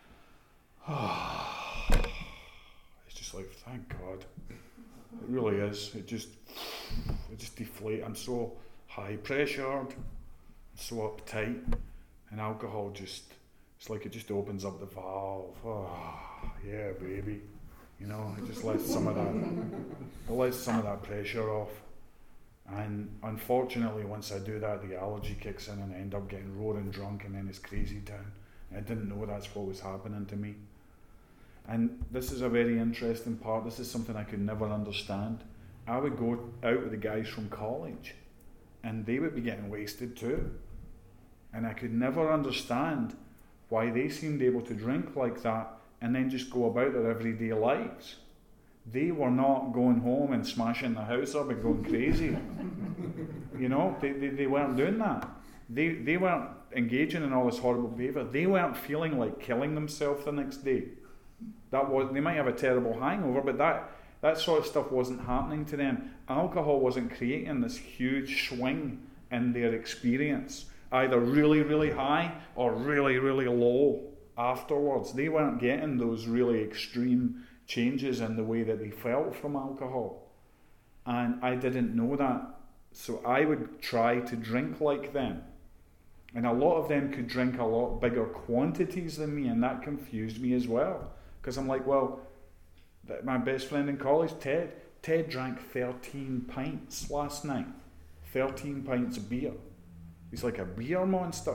S2: oh, it's just like, thank God. It really is. It just, it just deflates. I'm so high pressured, so uptight, and alcohol just, it's like it just opens up the valve. Oh, yeah, baby. You know, it just lets some of that, it lets some of that pressure off. And unfortunately, once I do that, the allergy kicks in and I end up getting roaring drunk and then it's crazy town. I didn't know that's what was happening to me. And this is a very interesting part. This is something I could never understand. I would go out with the guys from college and they would be getting wasted too. And I could never understand why they seemed able to drink like that and then just go about their everyday lives. They were not going home and smashing the house up and going crazy. You know, they, they, they weren't doing that. They they weren't engaging in all this horrible behaviour. They weren't feeling like killing themselves the next day. That was, they might have a terrible hangover, but that, that sort of stuff wasn't happening to them. Alcohol wasn't creating this huge swing in their experience, either really, really high or really, really low afterwards. They weren't getting those really extreme changes in the way that they felt from alcohol. And I didn't know that. So I would try to drink like them. And a lot of them could drink a lot bigger quantities than me, and that confused me as well. Because I'm like, well, my best friend in college, Ted, Ted drank thirteen pints last night. thirteen pints of beer. He's like a beer monster.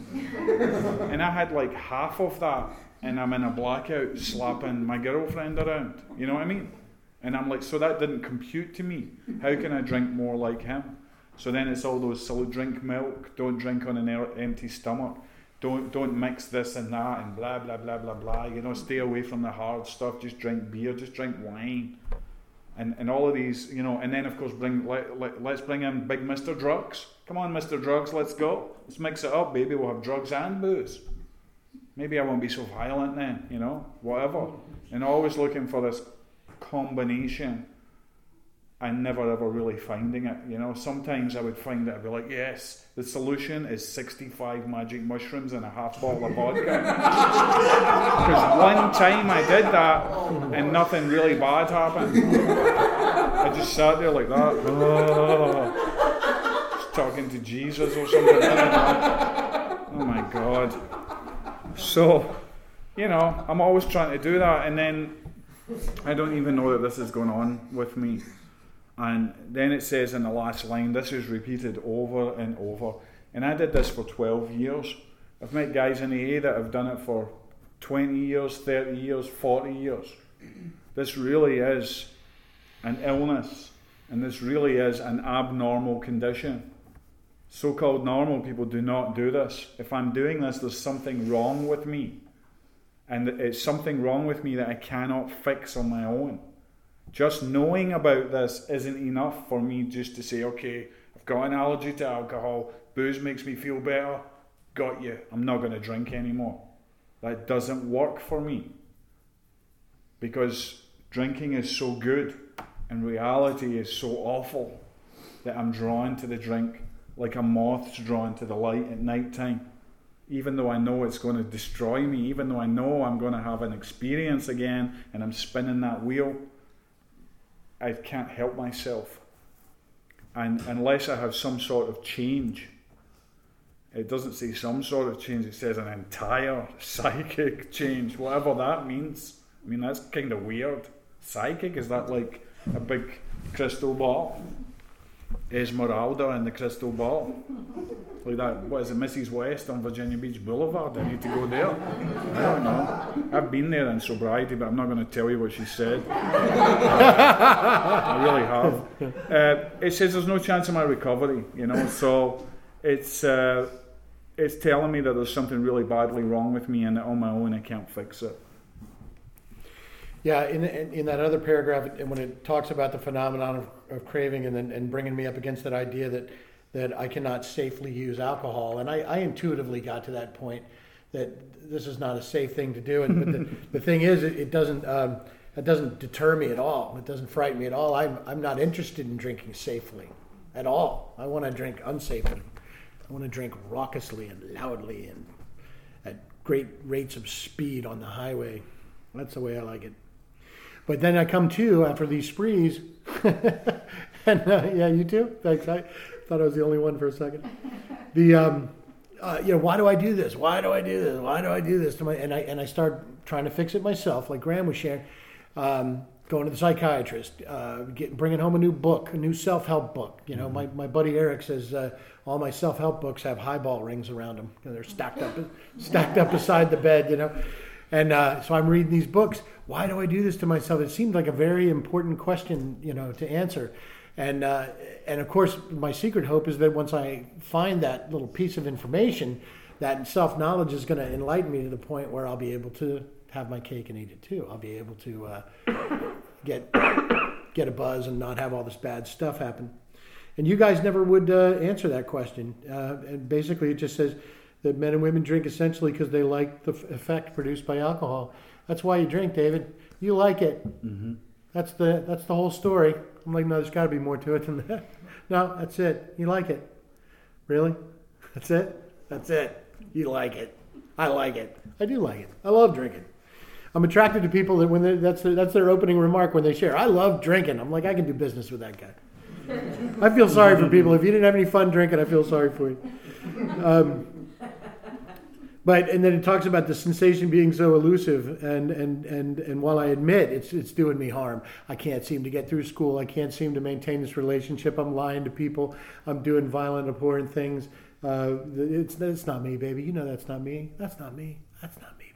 S2: And I had like half of that, and I'm in a blackout slapping my girlfriend around. You know what I mean? And I'm like, so that didn't compute to me. How can I drink more like him? So then it's all those, so drink milk, don't drink on an empty stomach, don't don't mix this and that, and blah, blah, blah, blah, blah. You know, stay away from the hard stuff, just drink beer, just drink wine. And and all of these, you know, and then of course bring let, let, let's bring in big Mister Drugs. Come on, Mister Drugs, let's go. Let's mix it up, baby. We'll have drugs and booze. Maybe I won't be so violent then, you know, whatever. And always looking for this combination and never ever really finding it, you know. Sometimes I would find it, I'd be like, yes, the solution is sixty-five magic mushrooms and a half bottle of vodka. Because one time I did that and nothing really bad happened. I just sat there like that, oh, just talking to Jesus or something. I don't know. Oh my God. So, you know, I'm always trying to do that, and then I don't even know that this is going on with me. And then it says in the last line, this is repeated over and over. And I did this for twelve years. I've met guys in A A that have done it for twenty years, thirty years, forty years. This really is an illness, and this really is an abnormal condition. So-called normal people do not do this. If I'm doing this, there's something wrong with me. And it's something wrong with me that I cannot fix on my own. Just knowing about this isn't enough for me just to say, okay, I've got an allergy to alcohol, booze makes me feel better, got you, I'm not going to drink anymore. That doesn't work for me. Because drinking is so good and reality is so awful that I'm drawn to the drink like a moth's drawn to the light at night time. Even though I know it's going to destroy me, even though I know I'm going to have an experience again and I'm spinning that wheel, I can't help myself. And unless I have some sort of change, it doesn't say some sort of change, it says an entire psychic change, whatever that means. I mean, that's kind of weird. Psychic, is that like a big crystal ball? Esmeralda and the crystal ball? Like that, what is it, Missus West on Virginia Beach Boulevard? I need to go there. I don't know. I've been there in sobriety, but I'm not going to tell you what she said. I really have. Uh, it says there's no chance of my recovery, you know, so it's uh, it's telling me that there's something really badly wrong with me and that on my own I can't fix it.
S1: Yeah, in, in in that other paragraph, when it talks about the phenomenon of, of craving and then and bringing me up against that idea that that I cannot safely use alcohol, and I, I intuitively got to that point that this is not a safe thing to do. And but the, the thing is, it, it doesn't um, it doesn't deter me at all. It doesn't frighten me at all. I'm I'm not interested in drinking safely at all. I want to drink unsafely. I want to drink raucously and loudly and at great rates of speed on the highway. That's the way I like it. But then I come to after these sprees, and uh, yeah, you too. Thanks. I thought I was the only one for a second. The um, uh, you know, why do I do this? Why do I do this? Why do I do this to my? And I and I start trying to fix it myself, like Graham was sharing. Um, going to the psychiatrist, uh, get, bringing home a new book, a new self-help book. You know, mm-hmm. my, my buddy Eric says uh, all my self-help books have highball rings around them. You know, they're stacked up, stacked up beside the bed. You know, and uh, so I'm reading these books. Why do I do this to myself? It seemed like a very important question, you know, to answer. And uh, and of course, my secret hope is that once I find that little piece of information, that self-knowledge is going to enlighten me to the point where I'll be able to have my cake and eat it too. I'll be able to uh, get get a buzz and not have all this bad stuff happen. And you guys never would uh, answer that question. Uh, and basically, it just says that men and women drink essentially because they like the f- effect produced by alcohol. That's why you drink, David. You like it. Mm-hmm. That's the that's the whole story. I'm like, no, there's got to be more to it than that. No, that's it. You like it. Really? That's it? That's it. You like it. I like it. I do like it. I love drinking. I'm attracted to people that when that's their, that's their opening remark when they share, I love drinking. I'm like, I can do business with that guy. I feel sorry for people. If you didn't have any fun drinking, I feel sorry for you. Um, but and then it talks about the sensation being so elusive, and and and and while I admit it's it's doing me harm, I can't seem to get through school. I can't seem to maintain this relationship. I'm lying to people. I'm doing violent, abhorrent things. Uh, it's it's not me, baby. You know that's not me. That's not me. That's not me.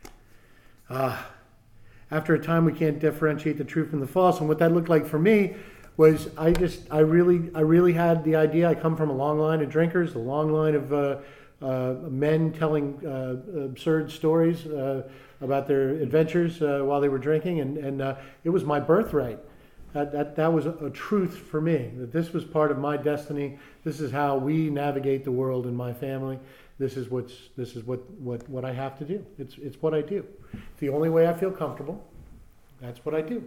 S1: Ah, after a time we can't differentiate the true from the false, and what that looked like for me was I just I really I really had the idea. I come from a long line of drinkers, a long line of uh, uh, men telling uh, absurd stories uh, about their adventures uh, while they were drinking, and and uh, it was my birthright. That that that was a, a truth for me. That this was part of my destiny. This is how we navigate the world in my family. This is what's this is what, what, what I have to do. It's it's what I do. The only way I feel comfortable, that's what I do.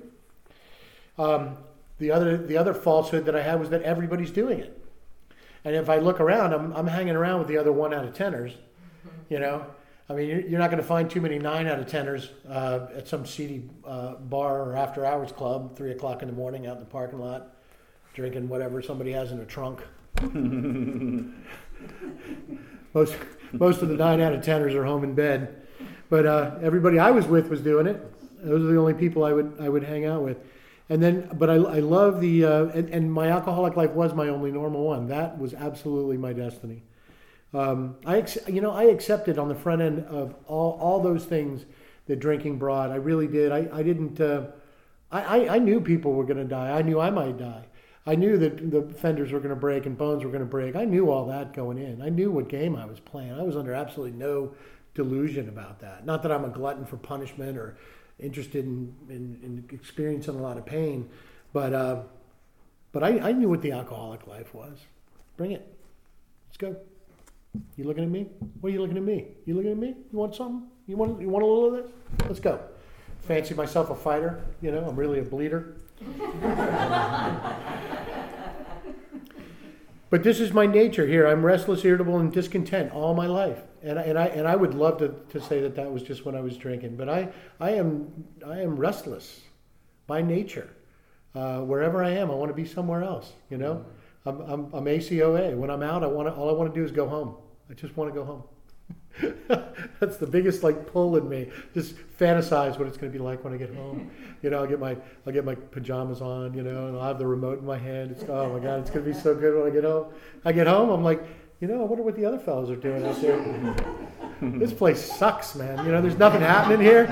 S1: Um, the other the other falsehood that I had was that everybody's doing it. And if I look around, I'm I'm hanging around with the other one out of teners. You know, I mean, you're, you're not going to find too many nine out of teners uh, at some seedy uh, bar or after hours club, three o'clock in the morning, out in the parking lot, drinking whatever somebody has in their trunk. Most most of the nine out of teners are home in bed, but uh, everybody I was with was doing it. Those are the only people I would I would hang out with, and then but I I love the uh, and, and my alcoholic life was my only normal one. That was absolutely my destiny. Um, I you know I accepted on the front end of all all those things that drinking brought. I really did. I I didn't. Uh, I, I I knew people were going to die. I knew I might die. I knew that the fenders were going to break and bones were going to break. I knew all that going in. I knew what game I was playing. I was under absolutely no delusion about that. Not that I'm a glutton for punishment or interested in, in, in experiencing a lot of pain, but uh, but I, I knew what the alcoholic life was. Bring it. Let's go. You looking at me? What are you looking at me? You looking at me? You want something? You want you want a little of this? Let's go. Fancy myself a fighter. You know, I'm really a bleeder. But this is my nature here. I'm restless, irritable, and discontent all my life, and I, and I and I would love to, to say that that was just when I was drinking. But I I am I am restless by nature. Uh, wherever I am, I want to be somewhere else. You know, I'm I'm, I'm A C O A. When I'm out, I want to, all I want to do is go home. I just want to go home. That's the biggest like pull in me. Just fantasize what it's going to be like when I get home. You know, I'll get my I'll get my pajamas on. You know, and I'll have the remote in my hand. It's oh my god, it's going to be so good when I get home. I get home, I'm like, you know, I wonder what the other fellows are doing out there. This place sucks, man. You know, there's nothing happening here.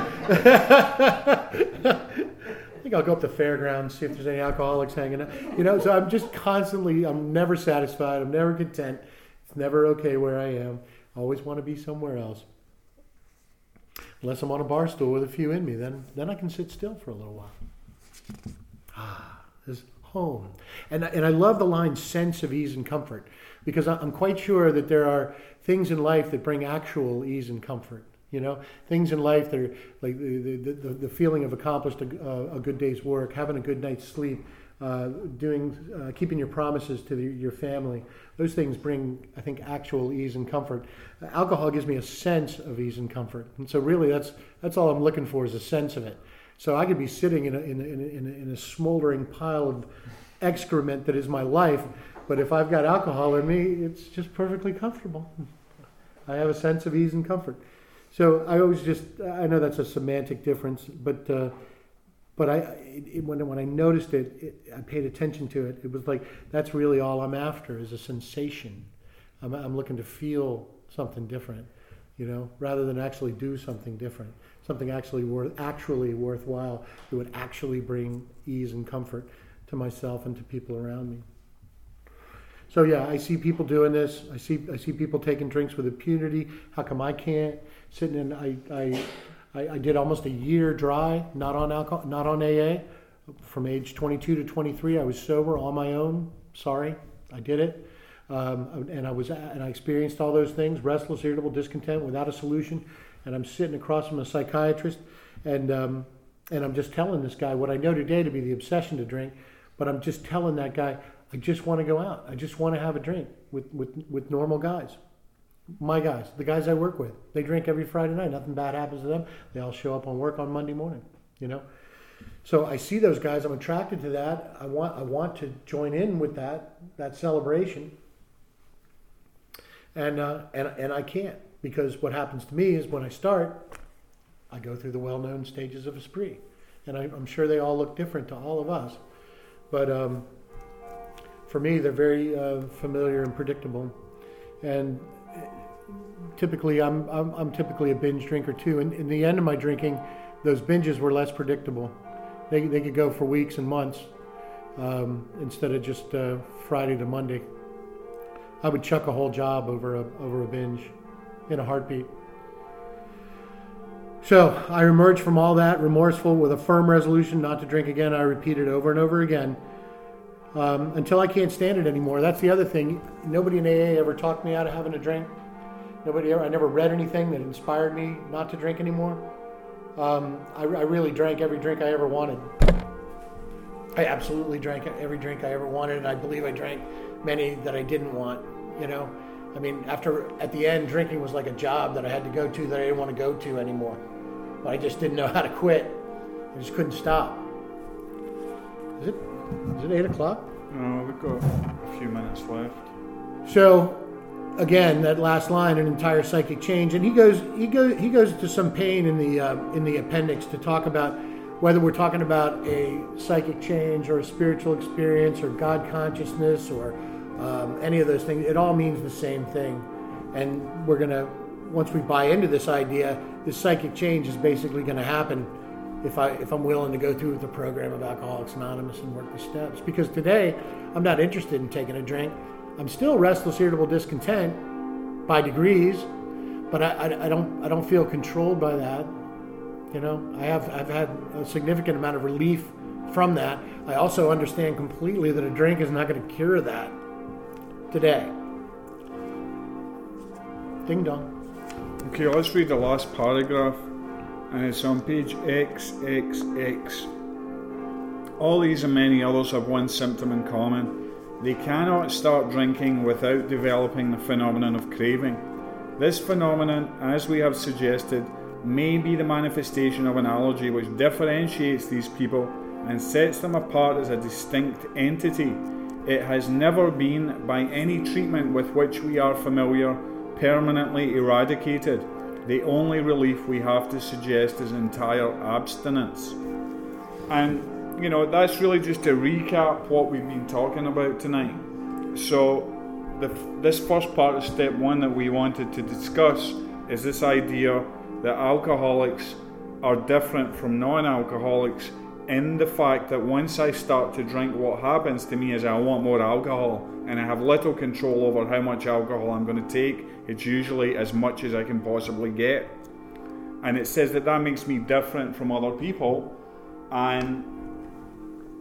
S1: I think I'll go up to the fairgrounds, see if there's any alcoholics hanging out. You know, so I'm just constantly. I'm never satisfied. I'm never content. It's never okay where I am. I always want to be somewhere else. Unless I'm on a bar stool with a few in me, then then I can sit still for a little while. Ah, this home. And, and I love the line sense of ease and comfort, because I'm quite sure that there are things in life that bring actual ease and comfort. You know, things in life that are like the, the, the, the feeling of accomplished a, a good day's work, having a good night's sleep, uh, doing, uh, keeping your promises to the, your family. Those things bring, I think, actual ease and comfort. Uh, alcohol gives me a sense of ease and comfort, and so really, that's that's all I'm looking for, is a sense of it. So I could be sitting in a, in a, in a, in a, in a smoldering pile of excrement that is my life, but if I've got alcohol in me, it's just perfectly comfortable. I have a sense of ease and comfort. So I always just, I know that's a semantic difference, but uh, but I it, when when I noticed it, it, I paid attention to it. It was like, that's really all I'm after, is a sensation. I'm, I'm looking to feel something different, you know, rather than actually do something different, something actually worth actually worthwhile that would actually bring ease and comfort to myself and to people around me. So yeah, I see people doing this. I see I see people taking drinks with impunity. How come I can't? Sitting in, I I I did almost a year dry, not on alcohol, not on A A, from age twenty-two to twenty-three. I was sober on my own. Sorry, I did it, um, and I was and I experienced all those things: restless, irritable, discontent, without a solution. And I'm sitting across from a psychiatrist, and um, and I'm just telling this guy what I know today to be the obsession to drink, but I'm just telling that guy, I just want to go out. I just want to have a drink with, with, with normal guys. My guys, the guys I work with. They drink every Friday night. Nothing bad happens to them. They all show up on work on Monday morning, you know. So I see those guys. I'm attracted to that. I want I want to join in with that that celebration. And uh, and and I can't, because what happens to me is when I start, I go through the well-known stages of a spree. And I, I'm sure they all look different to all of us. But um, for me, they're very uh, familiar and predictable. And typically, I'm, I'm I'm typically a binge drinker too. And in the end of my drinking, those binges were less predictable. They they could go for weeks and months um, instead of just uh, Friday to Monday. I would chuck a whole job over a over a binge in a heartbeat. So I emerged from all that remorseful with a firm resolution not to drink again. I repeated over and over again. Um, until I can't stand it anymore. That's the other thing. Nobody in A A ever talked me out of having a drink. Nobody ever. I never read anything that inspired me not to drink anymore. Um, I, I really drank every drink I ever wanted. I absolutely drank every drink I ever wanted, and I believe I drank many that I didn't want. You know, I mean, after at the end, drinking was like a job that I had to go to that I didn't want to go to anymore. But I just didn't know how to quit. I just couldn't stop. Is it? Is it eight o'clock?
S2: No, we've got a few minutes left.
S1: So, again, that last line, an entire psychic change, and he goes, he goes, he goes to some pain in the uh, in the appendix to talk about whether we're talking about a psychic change or a spiritual experience or God consciousness or um, any of those things. It all means the same thing, and we're gonna, once we buy into this idea, this psychic change is basically going to happen. If, I, if I'm willing to go through with the program of Alcoholics Anonymous and work the steps. Because today, I'm not interested in taking a drink. I'm still restless, irritable, discontent by degrees, but I, I, I don't I don't feel controlled by that. You know, I have I've had a significant amount of relief from that. I also understand completely that a drink is not going to cure that today. Ding dong.
S2: Okay, let's read the last paragraph. And it's on page X X X. All these and many others have one symptom in common. They cannot start drinking without developing the phenomenon of craving. This phenomenon, as we have suggested, may be the manifestation of an allergy which differentiates these people and sets them apart as a distinct entity. It has never been, by any treatment with which we are familiar, permanently eradicated. The only relief we have to suggest is entire abstinence. And, you know, that's really just to recap what we've been talking about tonight. So, the, this first part of step one that we wanted to discuss is this idea that alcoholics are different from non-alcoholics in the fact that once I start to drink, what happens to me is I want more alcohol, and I have little control over how much alcohol I'm going to take. It's usually as much as I can possibly get. And it says that that makes me different from other people. And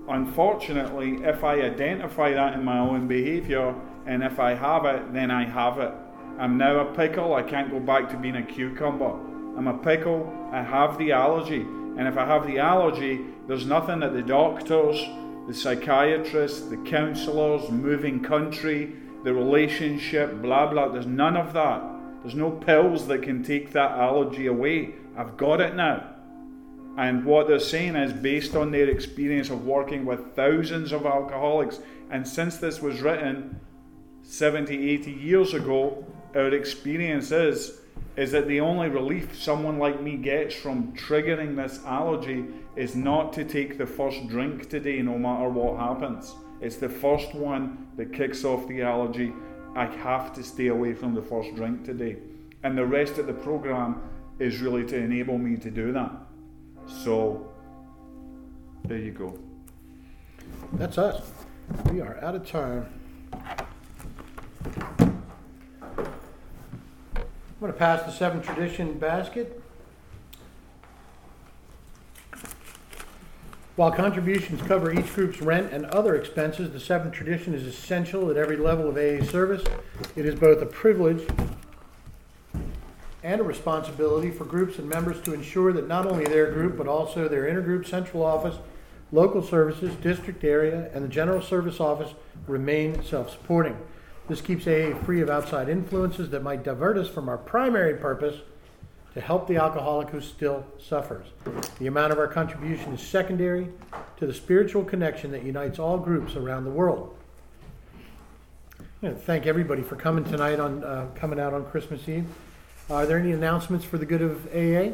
S2: unfortunately, if I identify that in my own behaviour, and if I have it, then I have it. I'm now a pickle, I can't go back to being a cucumber. I'm a pickle, I have the allergy. And if I have the allergy, there's nothing that the doctors, the psychiatrists, the counsellors, moving country, the relationship, blah, blah, there's none of that. There's no pills that can take that allergy away. I've got it now. And what they're saying is based on their experience of working with thousands of alcoholics. And since this was written seventy, eighty years ago, our experience is, is that the only relief someone like me gets from triggering this allergy is not to take the first drink today, no matter what happens. It's the first one that kicks off the allergy. I have to stay away from the first drink today. And the rest of the program is really to enable me to do that. So, there you go.
S1: That's us. We are out of time. I'm going to pass the Seven Tradition basket. While contributions cover each group's rent and other expenses, the Seven Tradition is essential at every level of A A service. It is both a privilege and a responsibility for groups and members to ensure that not only their group, but also their intergroup central office, local services, district area, and the general service office remain self-supporting. This keeps A A free of outside influences that might divert us from our primary purpose to help the alcoholic who still suffers. The amount of our contribution is secondary to the spiritual connection that unites all groups around the world. I want to thank everybody for coming tonight on uh, coming out on Christmas Eve. Are there any announcements for the good of A A?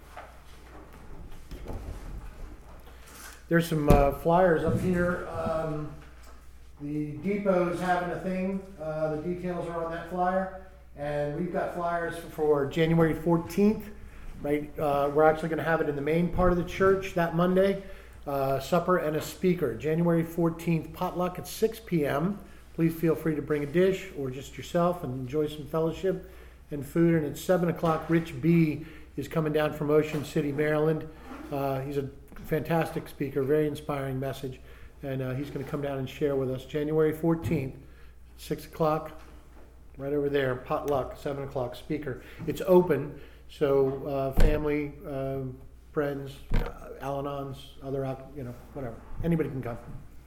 S1: There's some uh, flyers up here. Um, the depot is having a thing. Uh, the details are on that flyer. And we've got flyers for January fourteenth. Right, uh, we're actually going to have it in the main part of the church that Monday. Uh, supper and a speaker. January fourteenth, potluck at six p.m. Please feel free to bring a dish or just yourself and enjoy some fellowship and food. And at seven o'clock, Rich B. is coming down from Ocean City, Maryland. Uh, he's a fantastic speaker, very inspiring message. And uh, he's going to come down and share with us January fourteenth, six o'clock. Right over there, potluck, seven o'clock speaker. It's open, so uh, family, uh, friends, uh, Al-Anons, other, you know, whatever. Anybody can come.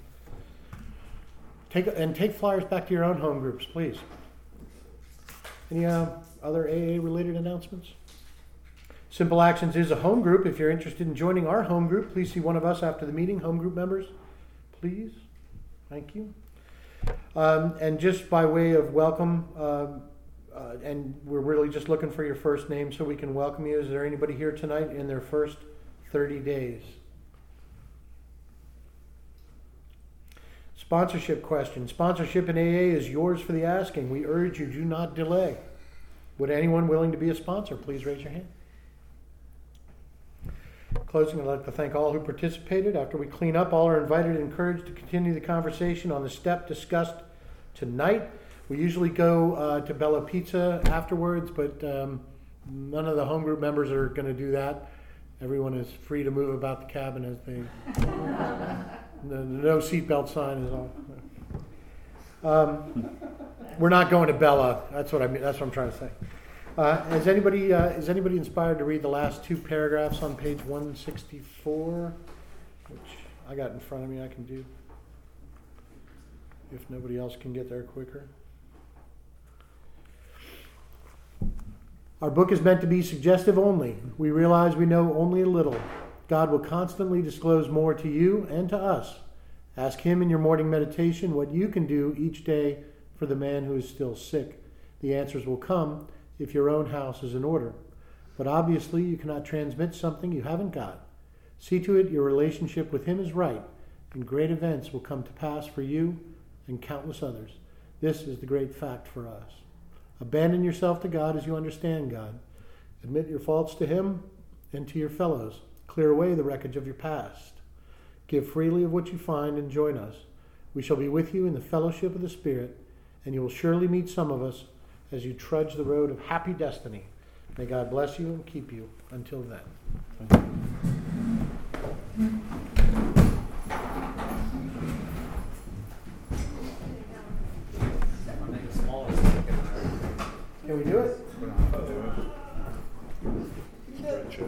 S1: Take and take flyers back to your own home groups, please. Any uh, other A A related announcements? Simple Actions is a home group. If you're interested in joining our home group, please see one of us after the meeting. Home group members, please. Thank you. Um, and just by way of welcome, uh, uh, and we're really just looking for your first name so we can welcome you. Is there anybody here tonight in their first thirty days? Sponsorship question. Sponsorship in A A is yours for the asking. We urge you, do not delay. Would anyone willing to be a sponsor, please raise your hand. Closing, I'd like to thank all who participated. After we clean up, all are invited and encouraged to continue the conversation on the step discussed tonight. We usually go uh, to Bella Pizza afterwards, but um, none of the home group members are going to do that. Everyone is free to move about the cabin as they... the, the no seatbelt sign is on. Um, we're not going to Bella. That's what I mean. That's what I'm trying to say. Uh, is anybody uh, is anybody inspired to read the last two paragraphs on page one sixty-four, which I got in front of me? I can do if nobody else can get there quicker. Our book is meant to be suggestive only. We realize we know only a little. God will constantly disclose more to you and to us. Ask Him in your morning meditation what you can do each day for the man who is still sick. The answers will come if your own house is in order. But obviously you cannot transmit something you haven't got. See to it your relationship with Him is right, and great events will come to pass for you and countless others. This is the great fact for us. Abandon yourself to God as you understand God. Admit your faults to Him and to your fellows. Clear away the wreckage of your past. Give freely of what you find and join us. We shall be with you in the fellowship of the Spirit, and you will surely meet some of us as you trudge the road of happy destiny. May God bless you and keep you until then. Thank you. Can we do it?
S2: We're gonna have to do it. Richard.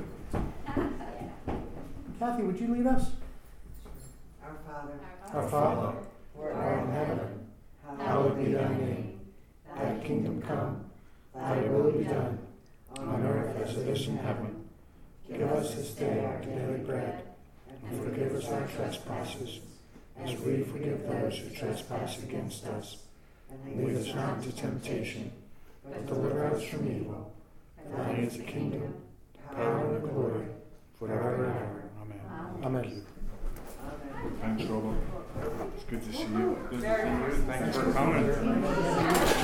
S1: Kathy, would you lead us?
S3: Our Father,
S1: Our Father,
S3: who
S1: who
S3: art
S1: art in heaven, hallowed be thy name. Thy kingdom come, thy will be done, on earth as it is in heaven. Give us this day our daily bread, and forgive us our trespasses, as we forgive those who trespass against us. And lead us not into temptation, but deliver us from evil. For thine is the kingdom, power, and glory, forever and ever.
S2: Amen.
S1: Amen.
S2: Thanks, Robert. It's good to see you. Good to see you. Thanks for coming.